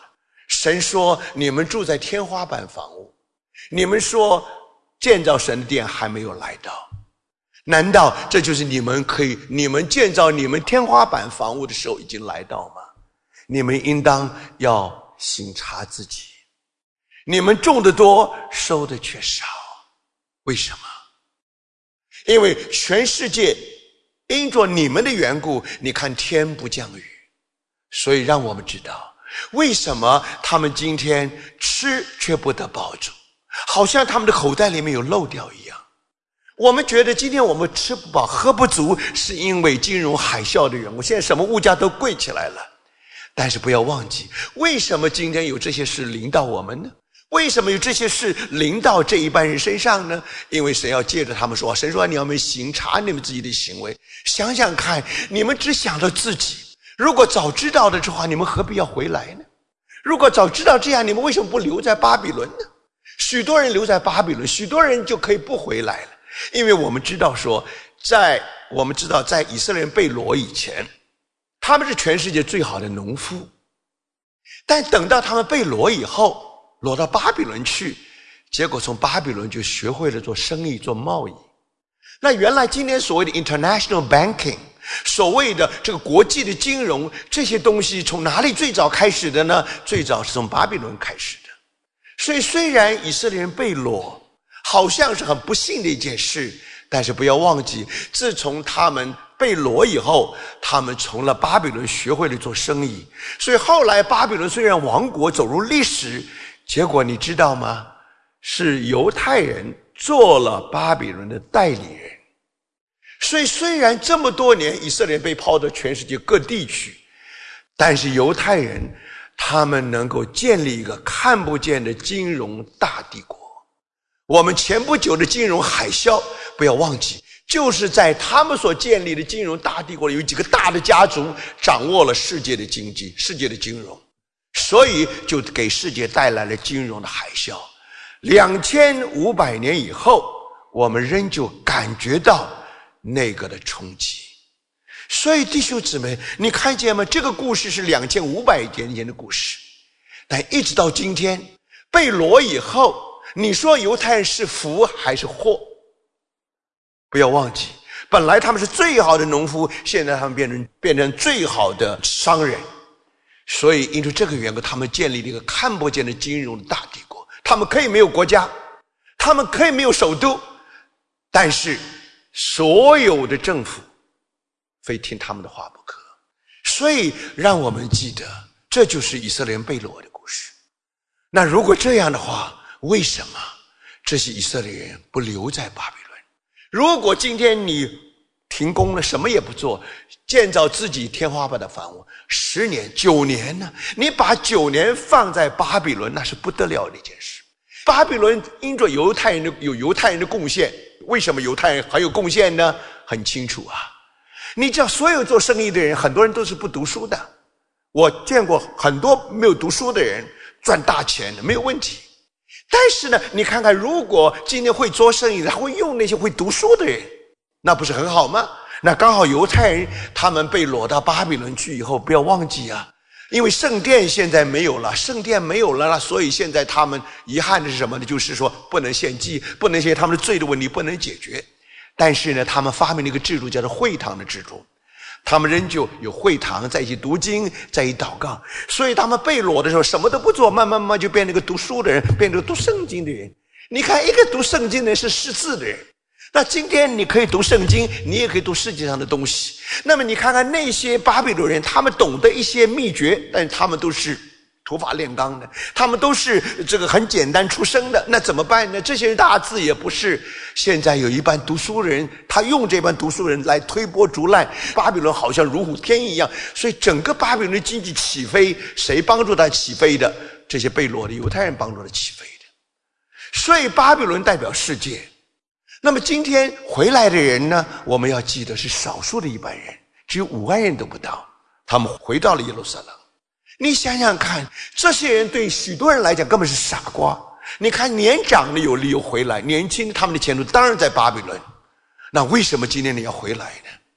神说你们住在天花板房屋，你们说建造神的殿还没有来到，难道这就是你们可以你们建造你们天花板房屋的时候已经来到吗？你们应当要省察自己，你们种的多，收的却少。为什么？因为全世界因着你们的缘故，你看天不降雨，所以让我们知道为什么他们今天吃却不得饱足，好像他们的口袋里面有漏掉一样。我们觉得今天我们吃不饱喝不足，是因为金融海啸的缘故，现在什么物价都贵起来了。但是不要忘记，为什么今天有这些事临到我们呢？为什么有这些事临到这一般人身上呢？因为神要借着他们说，神说你要们省察你们自己的行为，想想看，你们只想到自己，如果早知道的话，你们何必要回来呢？如果早知道这样，你们为什么不留在巴比伦呢？许多人留在巴比伦，许多人就可以不回来了。因为我们知道说，在我们知道在以色列人被掳以前，他们是全世界最好的农夫，但等到他们被掳以后，掳到巴比伦去，结果从巴比伦就学会了做生意做贸易。那原来今天所谓的 international banking， 所谓的这个国际的金融，这些东西从哪里最早开始的呢？最早是从巴比伦开始的。所以虽然以色列人被掳好像是很不幸的一件事，但是不要忘记，自从他们被掳以后，他们从了巴比伦学会了做生意。所以后来巴比伦虽然亡国走入历史，结果你知道吗？是犹太人做了巴比伦的代理人。所以虽然这么多年以色列人被抛到全世界各地去，但是犹太人他们能够建立一个看不见的金融大帝国。我们前不久的金融海啸，不要忘记，就是在他们所建立的金融大帝国，有几个大的家族掌握了世界的经济，世界的金融，所以就给世界带来了金融的海啸。两千五百年以后，我们仍旧感觉到那个的冲击。所以弟兄姊妹，你看见吗？这个故事是两千五百年前的故事，但一直到今天被掳以后，你说犹太人是福还是祸？不要忘记，本来他们是最好的农夫，现在他们变成变成最好的商人。所以因为这个缘故，他们建立了一个看不见的金融大帝国。他们可以没有国家，他们可以没有首都，但是所有的政府非听他们的话不可。所以让我们记得，这就是以色列人被掳的故事。那如果这样的话，为什么这些以色列人不留在巴比伦？如果今天你停工了，什么也不做，建造自己天花板的房屋，十年九年呢？你把九年放在巴比伦，那是不得了的一件事。巴比伦因着犹太人的有犹太人的贡献，为什么犹太人很有贡献呢？很清楚啊，你知道所有做生意的人，很多人都是不读书的。我见过很多没有读书的人赚大钱的，没有问题。但是呢，你看看，如果今天会做生意的，他会用那些会读书的人，那不是很好吗？那刚好犹太人他们被掳到巴比伦去以后，不要忘记啊，因为圣殿现在没有了，圣殿没有了，所以现在他们遗憾的是什么呢？就是说不能献祭，不能献他们的罪的问题不能解决。但是呢，他们发明了一个制度，叫做会堂的制度。他们仍旧有会堂，在一起读经，在一起祷告。所以他们被掳的时候什么都不做，慢慢慢慢就变成一个读书的人，变成一个读圣经的人。你看，一个读圣经的人是识字的人。那今天你可以读圣经，你也可以读世界上的东西。那么你看看那些巴比伦人，他们懂得一些秘诀，但是他们都是土法炼钢的，他们都是这个很简单出生的。那怎么办呢？这些人大字也不是。现在有一班读书人，他用这班读书人来推波助澜，巴比伦好像如虎添翼一样。所以整个巴比伦的经济起飞，谁帮助他起飞的？这些被掳的犹太人帮助他起飞的。所以巴比伦代表世界。那么今天回来的人呢，我们要记得是少数的一般人，只有五万人都不到，他们回到了耶路撒冷。你想想看，这些人对许多人来讲根本是傻瓜。你看年长的有理由回来，年轻的他们的前途当然在巴比伦。那为什么今天你要回来呢？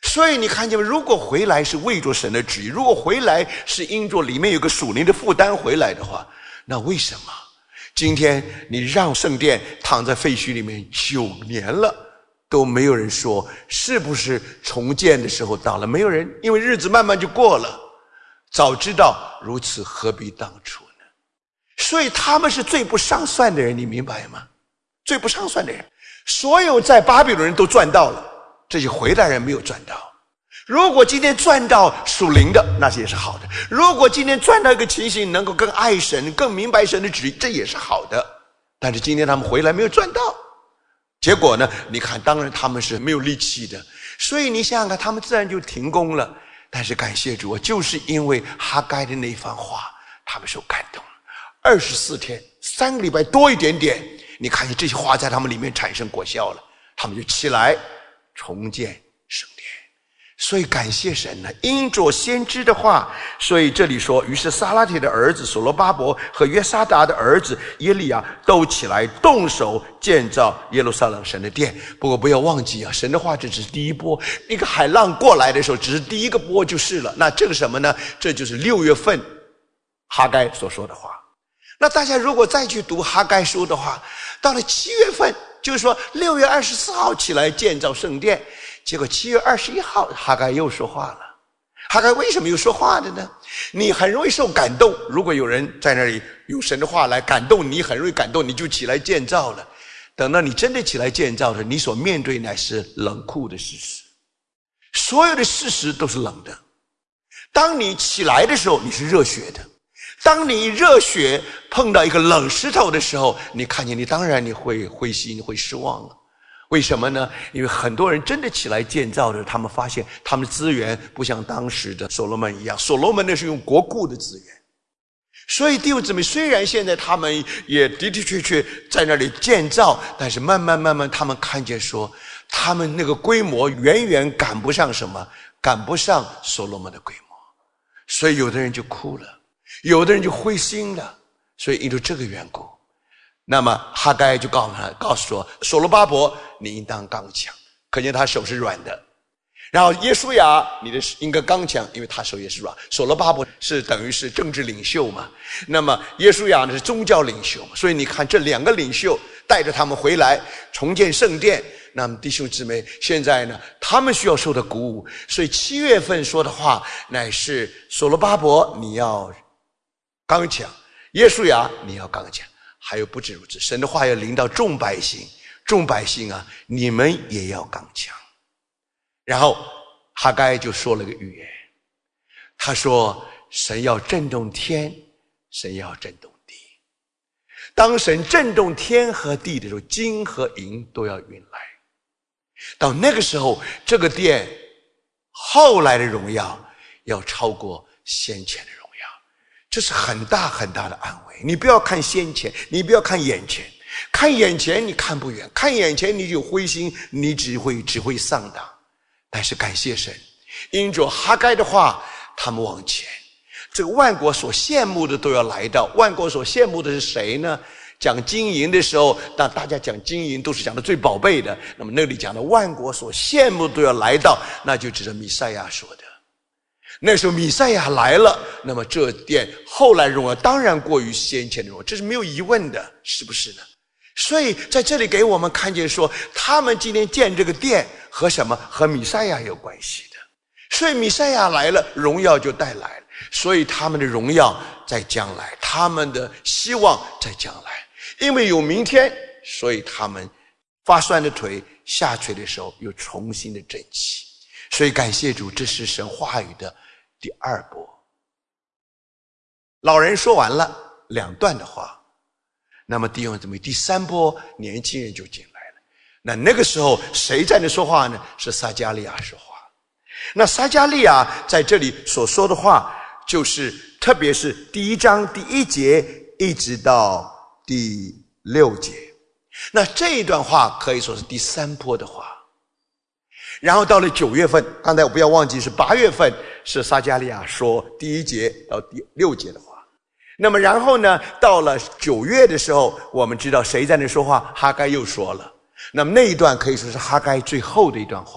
所以你看见吗？如果回来是为着神的旨意，如果回来是因着里面有个属灵的负担回来的话，那为什么今天你让圣殿躺在废墟里面九年了，都没有人说是不是重建的时候到了？没有人，因为日子慢慢就过了。早知道如此，何必当初呢？所以他们是最不上算的人，你明白吗？最不上算的人，所有在巴比伦人都赚到了，这些回来人没有赚到。如果今天赚到属灵的，那也是好的；如果今天赚到一个情形，能够更爱神，更明白神的旨意，这也是好的。但是今天他们回来没有赚到，结果呢？你看，当然他们是没有力气的，所以你想想看，他们自然就停工了。但是感谢主，就是因为哈该的那番话，他们受感动了。二十四天，三个礼拜多一点点，你看见这些话在他们里面产生果效了，他们就起来重建圣殿。所以感谢神呢，因着先知的话，所以这里说，于是撒拉铁的儿子所罗巴伯和约沙达的儿子耶利亚都起来动手建造耶路撒冷神的殿。不过不要忘记啊，神的话这只是第一波，一个海浪过来的时候只是第一个波就是了。那这个什么呢？这就是六月份哈该所说的话。那大家如果再去读哈该书的话，到了七月份，就是说六月二十四号起来建造圣殿，结果七月二十一号哈该又说话了。哈该为什么又说话的呢？你很容易受感动，如果有人在那里用神的话来感动你，很容易感动，你就起来建造了。等到你真的起来建造的，你所面对乃是冷酷的事实，所有的事实都是冷的。当你起来的时候，你是热血的；当你热血碰到一个冷石头的时候，你看见你当然你会灰心，会失望了。为什么呢？因为很多人真的起来建造的，他们发现他们的资源不像当时的所罗门一样，所罗门那是用国库的资源。所以弟兄姊妹，虽然现在他们也的的确确在那里建造，但是慢慢慢慢他们看见说，他们那个规模远远赶不上什么，赶不上所罗门的规模。所以有的人就哭了，有的人就灰心了。所以因为这个缘故，那么哈该就告诉他，告诉说，所罗巴伯你应当刚强，可见他手是软的。然后耶稣亚你的应该刚强，因为他手也是软。所罗巴伯是等于是政治领袖嘛，那么耶稣亚呢是宗教领袖嘛，所以你看这两个领袖带着他们回来重建圣殿。那么弟兄姊妹，现在呢他们需要受到鼓舞，所以七月份说的话乃是所罗巴伯你要刚强，耶稣亚你要刚强。还有不止如此，神的话要临到众百姓，众百姓啊，你们也要刚强。然后哈该就说了个预言，他说神要震动天，神要震动地。当神震动天和地的时候，金和银都要运来。到那个时候，这个殿后来的荣耀要超过先前的荣耀，这是很大很大的安慰。你不要看先前，你不要看眼前，看眼前你看不远，看眼前你就灰心，你只会只会上当。但是感谢神，因着哈该的话，他们往前，这个万国所羡慕的都要来到。万国所羡慕的是谁呢？讲金银的时候，当大家讲金银都是讲的最宝贝的，那么那里讲的万国所羡慕的都要来到，那就指着弥赛亚说的。那时候弥赛亚来了，那么这殿后来荣耀当然过于先前的荣耀，这是没有疑问的，是不是呢？所以在这里给我们看见说，他们今天建这个殿和什么？和弥赛亚有关系的。所以弥赛亚来了，荣耀就带来了，所以他们的荣耀在将来，他们的希望在将来。因为有明天，所以他们发酸的腿下垂的时候又重新的振起。所以感谢主，这是神话语的第二波。老人说完了两段的话，那么弟兄姊妹，第三波年轻人就进来了。那那个时候谁在那说话呢？是撒迦利亚说话。那撒迦利亚在这里所说的话，就是特别是第一章第一节一直到第六节，那这一段话可以说是第三波的话。然后到了九月份，刚才我不要忘记是八月份，是撒迦利亚说第一节到第六节的话。那么然后呢，到了九月的时候，我们知道谁在那说话？哈该又说了。那么那一段可以说是哈该最后的一段话，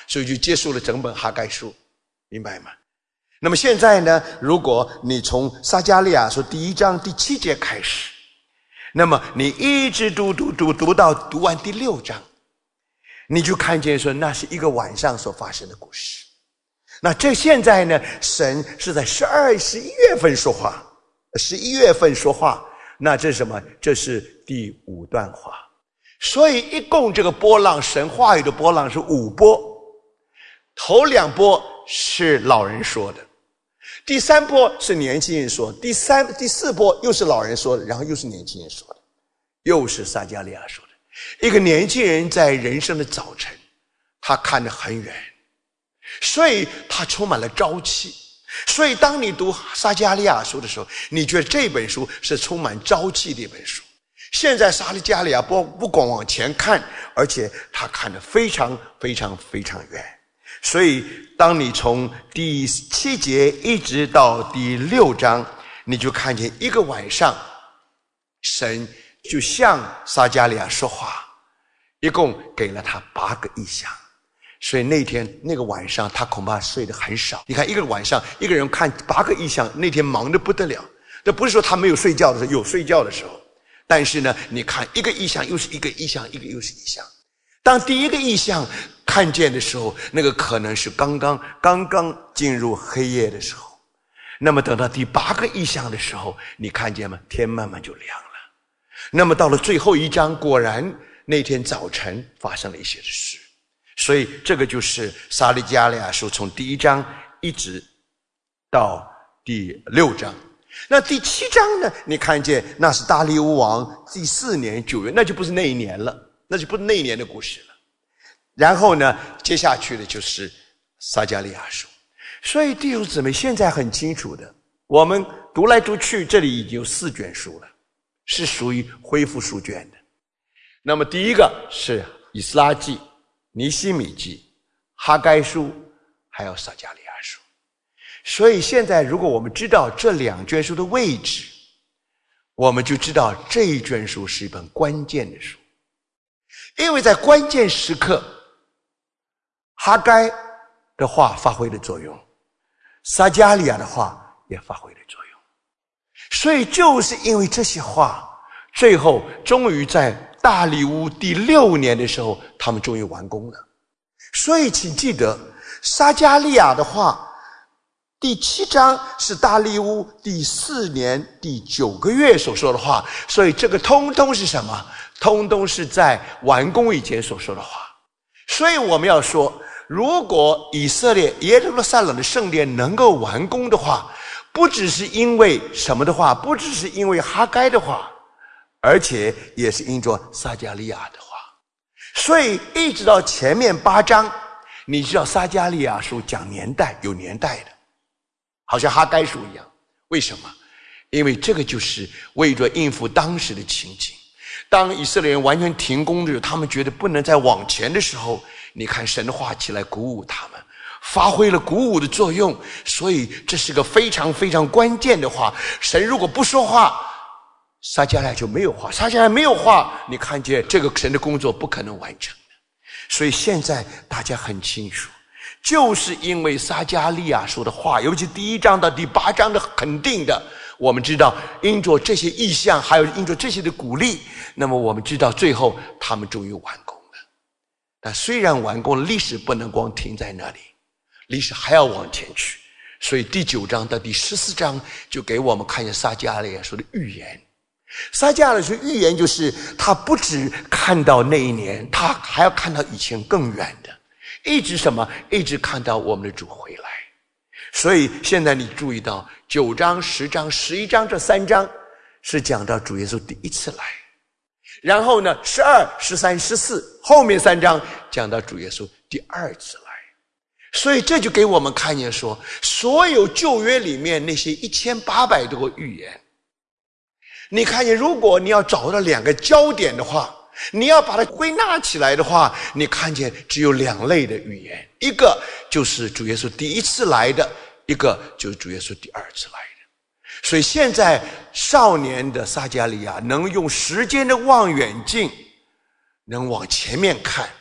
所以就结束了整本哈该书，明白吗？那么现在呢，如果你从撒迦利亚书第一章第七节开始，那么你一直读读读读到读完第六章，你就看见说那是一个晚上所发生的故事。那这现在呢，神是在十二、十一月份说话，十一月份说话，那这是什么？这是第五段话。所以一共这个波浪，神话语的波浪是五波，头两波是老人说的，第三波是年轻人说，第三第四波又是老人说的，然后又是年轻人说的，又是撒迦利亚说的。一个年轻人在人生的早晨，他看得很远，所以他充满了朝气。所以当你读撒迦利亚书的时候，你觉得这本书是充满朝气的一本书。现在撒迦利亚不不光往前看，而且他看得非常非常非常远。所以当你从第七节一直到第六章，你就看见一个晚上，神就向撒迦利亚说话，一共给了他八个异象。所以那天那个晚上他恐怕睡得很少。你看一个晚上一个人看八个异象，那天忙得不得了。这不是说他没有睡觉的时候，有睡觉的时候，但是呢，你看一个异象又是一个异象，一个又是异象。当第一个异象看见的时候，那个可能是刚刚刚刚进入黑夜的时候。那么等到第八个异象的时候，你看见吗？天慢慢就亮了。那么到了最后一章，果然那天早晨发生了一些事。所以这个就是撒迦利亚书从第一章一直到第六章。那第七章呢，你看见那是大利乌王第四年九月，那就不是那一年了，那就不是那一年的故事了。然后呢，接下去的就是撒迦利亚书。所以弟兄姊妹，现在很清楚的，我们读来读去，这里已经有四卷书了，是属于恢复书卷的。那么第一个是以斯拉记、尼希米记、哈该书，还有撒迦利亚书。所以现在如果我们知道这两卷书的位置，我们就知道这一卷书是一本关键的书。因为在关键时刻，哈该的话发挥了作用，撒迦利亚的话也发挥了作用。所以就是因为这些话，最后终于在大利乌第六年的时候，他们终于完工了。所以请记得，撒迦利亚的话第七章是大利乌第四年第九个月所说的话，所以这个通通是什么？通通是在完工以前所说的话。所以我们要说，如果以色列耶路撒冷的圣殿能够完工的话，不只是因为什么的话，不只是因为哈该的话，而且也是因着撒迦利亚的话。所以一直到前面八章，你知道撒迦利亚书讲年代，有年代的，好像哈该书一样。为什么？因为这个就是为着应付当时的情景。当以色列人完全停工的时候，他们觉得不能再往前的时候，你看神的话起来鼓舞他们，发挥了鼓舞的作用。所以这是个非常非常关键的话。神如果不说话，撒迦利亚就没有话，撒迦利亚没有话，你看见这个神的工作不可能完成的。所以现在大家很清楚，就是因为撒迦利亚说的话，尤其第一章到第八章的肯定的，我们知道因着这些意象，还有因着这些的鼓励，那么我们知道最后他们终于完工了。但虽然完工了，历史不能光停在那里，历史还要往前去。所以第九章到第十四章就给我们看见撒迦利亚说的预言。撒迦利亚说预言就是他不只看到那一年，他还要看到以前更远的，一直什么？一直看到我们的主回来。所以现在你注意到九章、十章、十一章这三章是讲到主耶稣第一次来，然后呢十二、十三、十四后面三章讲到主耶稣第二次来。所以这就给我们看见说，所有旧约里面那些一千八百多个预言，你看见如果你要找到两个焦点的话，你要把它归纳起来的话，你看见只有两类的预言，一个就是主耶稣第一次来的，一个就是主耶稣第二次来的。所以现在少年的撒迦利亚能用时间的望远镜，能往前面看，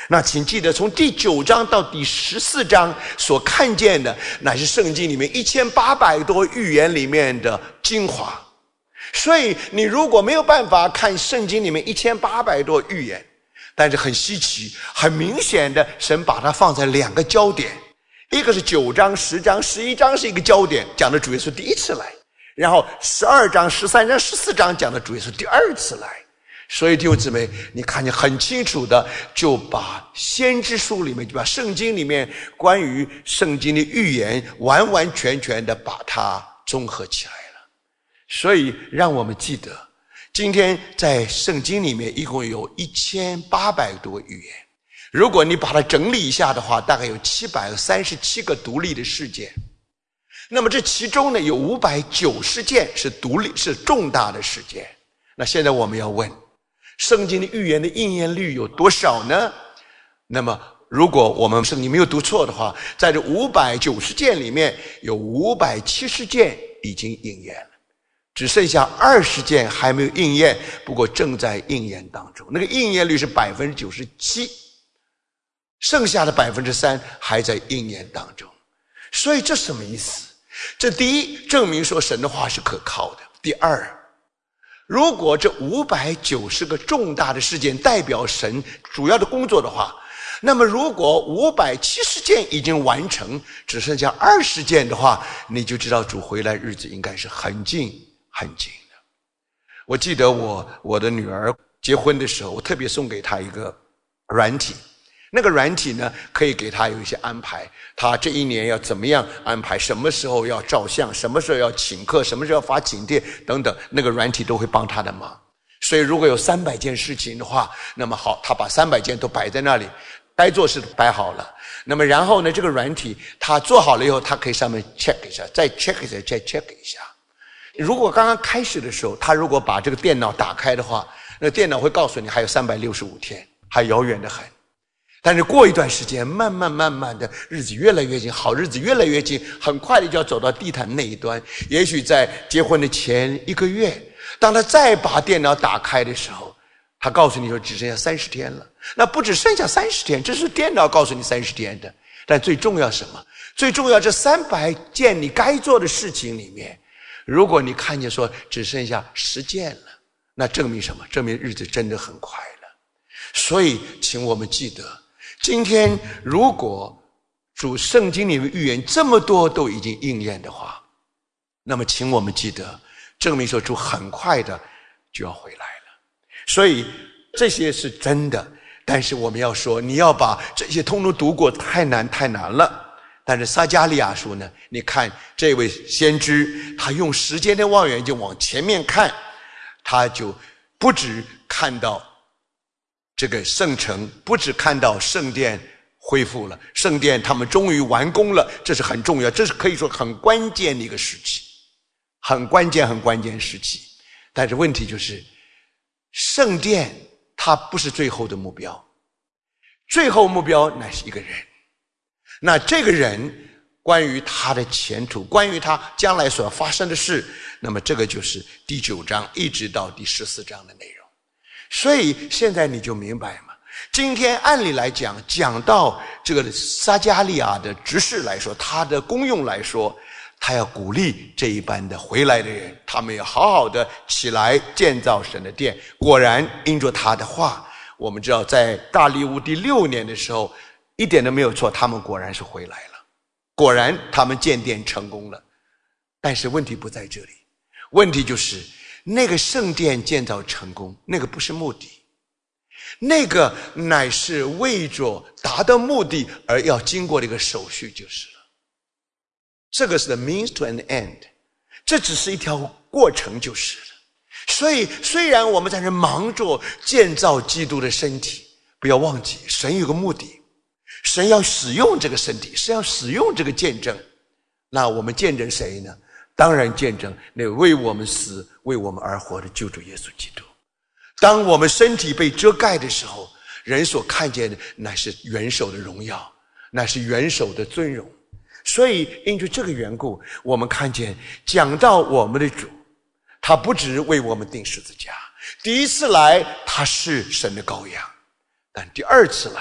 那请记得，从第九章到第十四章所看见的，乃是圣经里面一千八百多预言里面的精华。所以你如果没有办法看圣经里面一千八百多预言，但是很稀奇，很明显的，神把它放在两个焦点，一个是九章、十章、十一章是一个焦点，讲的主耶稣第一次来，然后十二章、十三章、十四章讲的主耶稣第二次来。所以弟兄姊妹，你看见很清楚的，就把先知书里面，就把圣经里面关于圣经的预言完完全全的把它综合起来了。所以让我们记得，今天在圣经里面一共有一千八百多预言，如果你把它整理一下的话，大概有七百三十七个独立的事件。那么这其中呢，有五百九十件是独立是重大的事件。那现在我们要问，圣经的预言的应验率有多少呢？那么如果我们圣经没有读错的话，在这五百九十件里面有五百七十件已经应验了，只剩下二十件还没有应验，不过正在应验当中，那个应验率是 百分之九十七， 剩下的 百分之三 还在应验当中。所以这什么意思？这第一，证明说神的话是可靠的。第二，如果这五百九十个重大的事件代表神主要的工作的话，那么如果五百七十件已经完成，只剩下二十件的话，你就知道主回来日子应该是很近很近的。我记得我我的女儿结婚的时候，我特别送给她一个软体，那个软体呢，可以给她有一些安排，她这一年要怎么样安排，什么时候要照相，什么时候要请客，什么时候要发请帖等等，那个软体都会帮她的忙。所以如果有三百件事情的话，那么好，她把三百件都摆在那里，该做事摆好了。那么然后呢，这个软体她做好了以后，她可以上面 check 一下，再 check 一下，再 check 一下。如果刚刚开始的时候，她如果把这个电脑打开的话，那电脑会告诉你还有三百六十五天，还遥远得很。但是过一段时间，慢慢慢慢的，日子越来越近，好日子越来越近，很快的就要走到地毯那一端。也许在结婚的前一个月，当他再把电脑打开的时候，他告诉你说只剩下三十天了。那不只剩下三十天，这是电脑告诉你三十天的。但最重要什么？最重要这三百件你该做的事情里面，如果你看见说只剩下十件了，那证明什么？证明日子真的很快了。所以请我们记得，今天如果主圣经里面预言这么多都已经应验的话，那么请我们记得，证明说主很快的就要回来了。所以这些是真的，但是我们要说，你要把这些通通读过，太难太难了。但是撒迦利亚书呢，你看这位先知，他用时间的望远镜往前面看，他就不只看到这个圣城，不只看到圣殿恢复了，圣殿他们终于完工了，这是很重要，这是可以说很关键的一个时期，很关键很关键时期。但是问题就是，圣殿它不是最后的目标，最后目标乃是一个人。那这个人关于他的前途，关于他将来所发生的事，那么这个就是第九章一直到第十四章的内容。所以现在你就明白嘛，今天按理来讲，讲到这个撒迦利亚的执事来说，他的功用来说，他要鼓励这一班的回来的人，他们要好好的起来建造神的殿。果然因着他的话，我们知道在大利乌第六年的时候，一点都没有错，他们果然是回来了，果然他们建殿成功了。但是问题不在这里，问题就是那个圣殿建造成功，那个不是目的，那个乃是为着达到目的而要经过的一个手续就是了。这个是 the means to an end， 这只是一条过程就是了。所以虽然我们在这忙着建造基督的身体，不要忘记神有个目的，神要使用这个身体，神要使用这个见证。那我们见证谁呢？当然见证那为我们死为我们而活的救主耶稣基督。当我们身体被遮盖的时候，人所看见的乃是元首的荣耀，乃是元首的尊荣。所以因着这个缘故，我们看见讲到我们的主，他不只为我们钉十字架，第一次来他是神的羔羊，但第二次来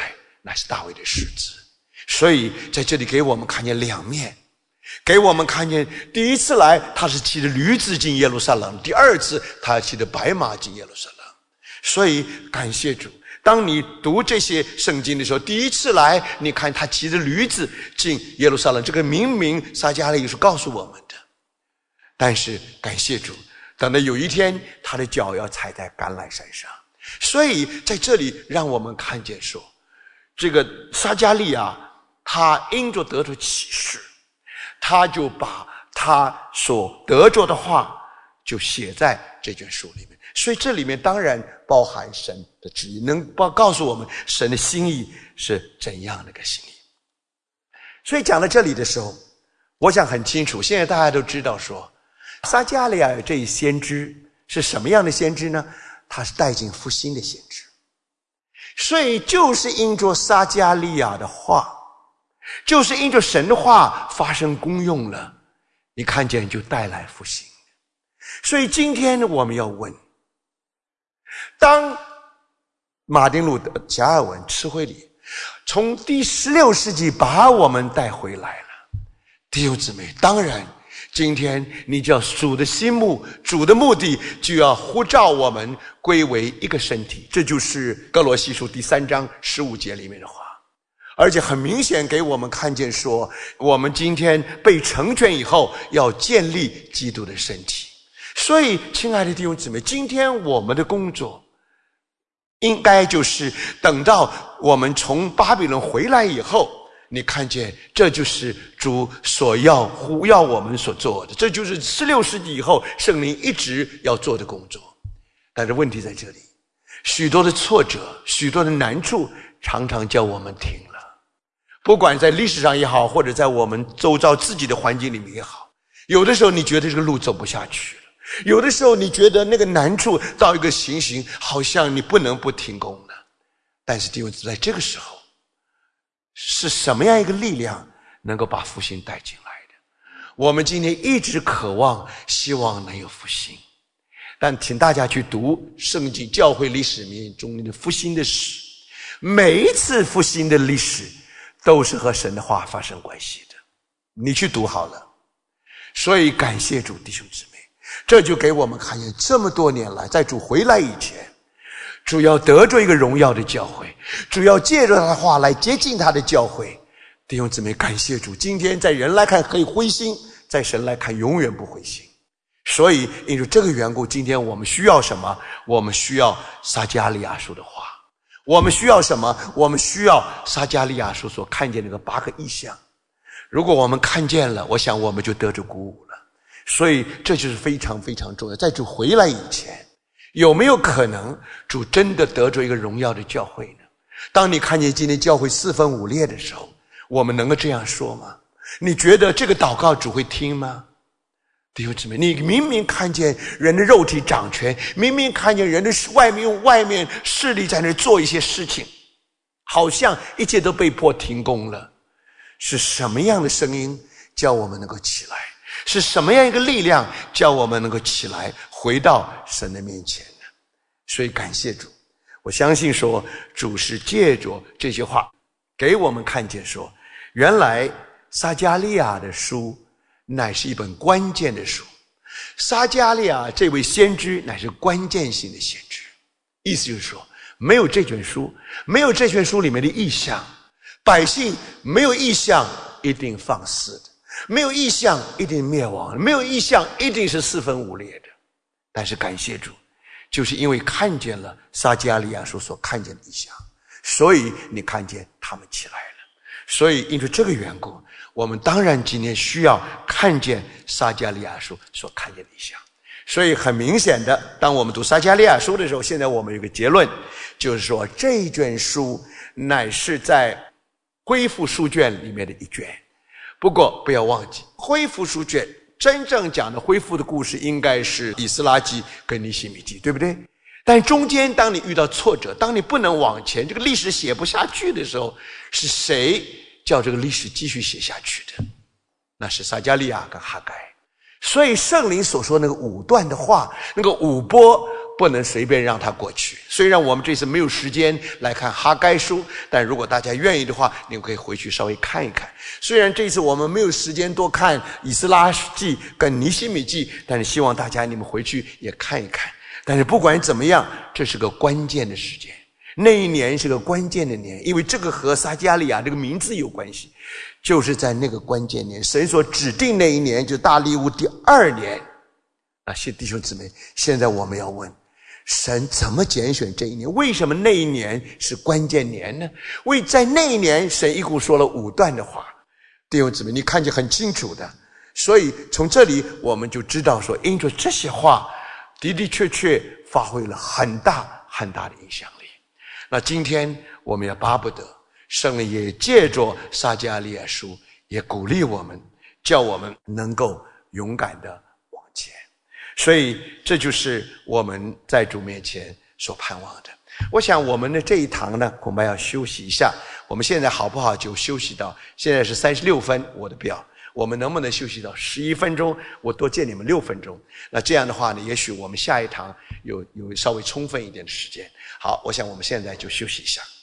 乃是大卫的狮子。所以在这里给我们看见两面，给我们看见第一次来他是骑着驴子进耶路撒冷，第二次他骑着白马进耶路撒冷。所以感谢主，当你读这些圣经的时候，第一次来你看他骑着驴子进耶路撒冷，这个明明撒迦利亚是告诉我们的。但是感谢主，等到有一天他的脚要踩在橄榄山上。所以在这里让我们看见说，这个撒迦利亚他因着得着启示，他就把他所得着的话就写在这卷书里面。所以这里面当然包含神的旨意，能告诉我们神的心意是怎样的一个心意。所以讲到这里的时候，我想很清楚，现在大家都知道说撒迦利亚这一先知是什么样的先知呢？他是带进复兴的先知。所以就是因着撒迦利亚的话，就是因着神的话发生功用了，你看见就带来复兴。所以今天我们要问，当马丁路德、加尔文、持会礼从第十六世纪把我们带回来了，弟兄姊妹，当然今天你就要主的心目，主的目的就要呼召我们归为一个身体，这就是歌罗西书第三章十五节里面的话。而且很明显给我们看见说，我们今天被成全以后要建立基督的身体。所以亲爱的弟兄姊妹，今天我们的工作应该就是等到我们从巴比伦回来以后，你看见这就是主所要呼要我们所做的，这就是十六世纪以后圣灵一直要做的工作。但是问题在这里，许多的挫折，许多的难处常常叫我们停了，不管在历史上也好，或者在我们周遭自己的环境里面也好，有的时候你觉得这个路走不下去了，有的时候你觉得那个难处到一个情形好像你不能不停工了。但是弟兄姊妹，在这个时候是什么样一个力量能够把复兴带进来的？我们今天一直渴望希望能有复兴，但请大家去读圣经教会历史里面中的复兴的史，每一次复兴的历史都是和神的话发生关系的，你去读好了。所以感谢主，弟兄姊妹，这就给我们看见这么多年来，在主回来以前，主要得着一个荣耀的教会，主要借着他的话来接近他的教会。弟兄姊妹，感谢主，今天在人来看可以灰心，在神来看永远不灰心。所以因为这个缘故，今天我们需要什么？我们需要撒迦利亚书的话。我们需要什么？我们需要撒迦利亚书所看见那个八个异象。如果我们看见了，我想我们就得着鼓舞了。所以这就是非常非常重要。在主回来以前，有没有可能主真的得着一个荣耀的教会呢？当你看见今天教会四分五裂的时候，我们能够这样说吗？你觉得这个祷告主会听吗？弟兄姊妹，你明明看见人的肉体掌权，明明看见人的外面用外面势力在那做一些事情，好像一切都被迫停工了。是什么样的声音叫我们能够起来？是什么样一个力量叫我们能够起来回到神的面前呢？所以感谢主，我相信说主是借着这些话给我们看见说，原来撒迦利亚的书乃是一本关键的书，撒迦利亚这位先知乃是关键性的先知。意思就是说，没有这卷书，没有这卷书里面的意象，百姓没有意象一定放肆的，没有意象一定灭亡，没有意象一定是四分五裂的。但是感谢主，就是因为看见了撒迦利亚书所看见的意象，所以你看见他们起来了。所以因为这个缘故，我们当然今天需要看见撒迦利亚书所看见的意象。所以很明显的，当我们读撒迦利亚书的时候，现在我们有个结论，就是说这一卷书乃是在恢复书卷里面的一卷。不过不要忘记，恢复书卷真正讲的恢复的故事应该是以斯拉记跟尼希米记，对不对？但中间当你遇到挫折，当你不能往前，这个历史写不下去的时候，是谁叫这个历史继续写下去的？那是撒迦利亚跟哈该。所以圣灵所说那个五段的话，那个五波不能随便让它过去。虽然我们这次没有时间来看哈该书，但如果大家愿意的话，你们可以回去稍微看一看。虽然这次我们没有时间多看以斯拉记跟尼希米记，但是希望大家你们回去也看一看。但是不管怎么样，这是个关键的时间，那一年是个关键的年，因为这个和撒迦利亚这个名字有关系，就是在那个关键年，神所指定那一年，就大利乌第二年。啊，谢弟兄姊妹，现在我们要问，神怎么拣选这一年？为什么那一年是关键年呢？为在那一年，神一共说了五段的话。弟兄姊妹，你看见很清楚的。所以从这里我们就知道说，因着这些话的的确确发挥了很大很大的影响力。那今天我们也巴不得圣灵也借着撒迦利亚书也鼓励我们，叫我们能够勇敢的往前。所以这就是我们在主面前所盼望的。我想我们的这一堂呢，恐怕要休息一下。我们现在好不好就休息到现在是三十六分，我的表，我们能不能休息到十一分钟？我多借你们六分钟。那这样的话呢，也许我们下一堂有有稍微充分一点的时间。好，我想我们现在就休息一下。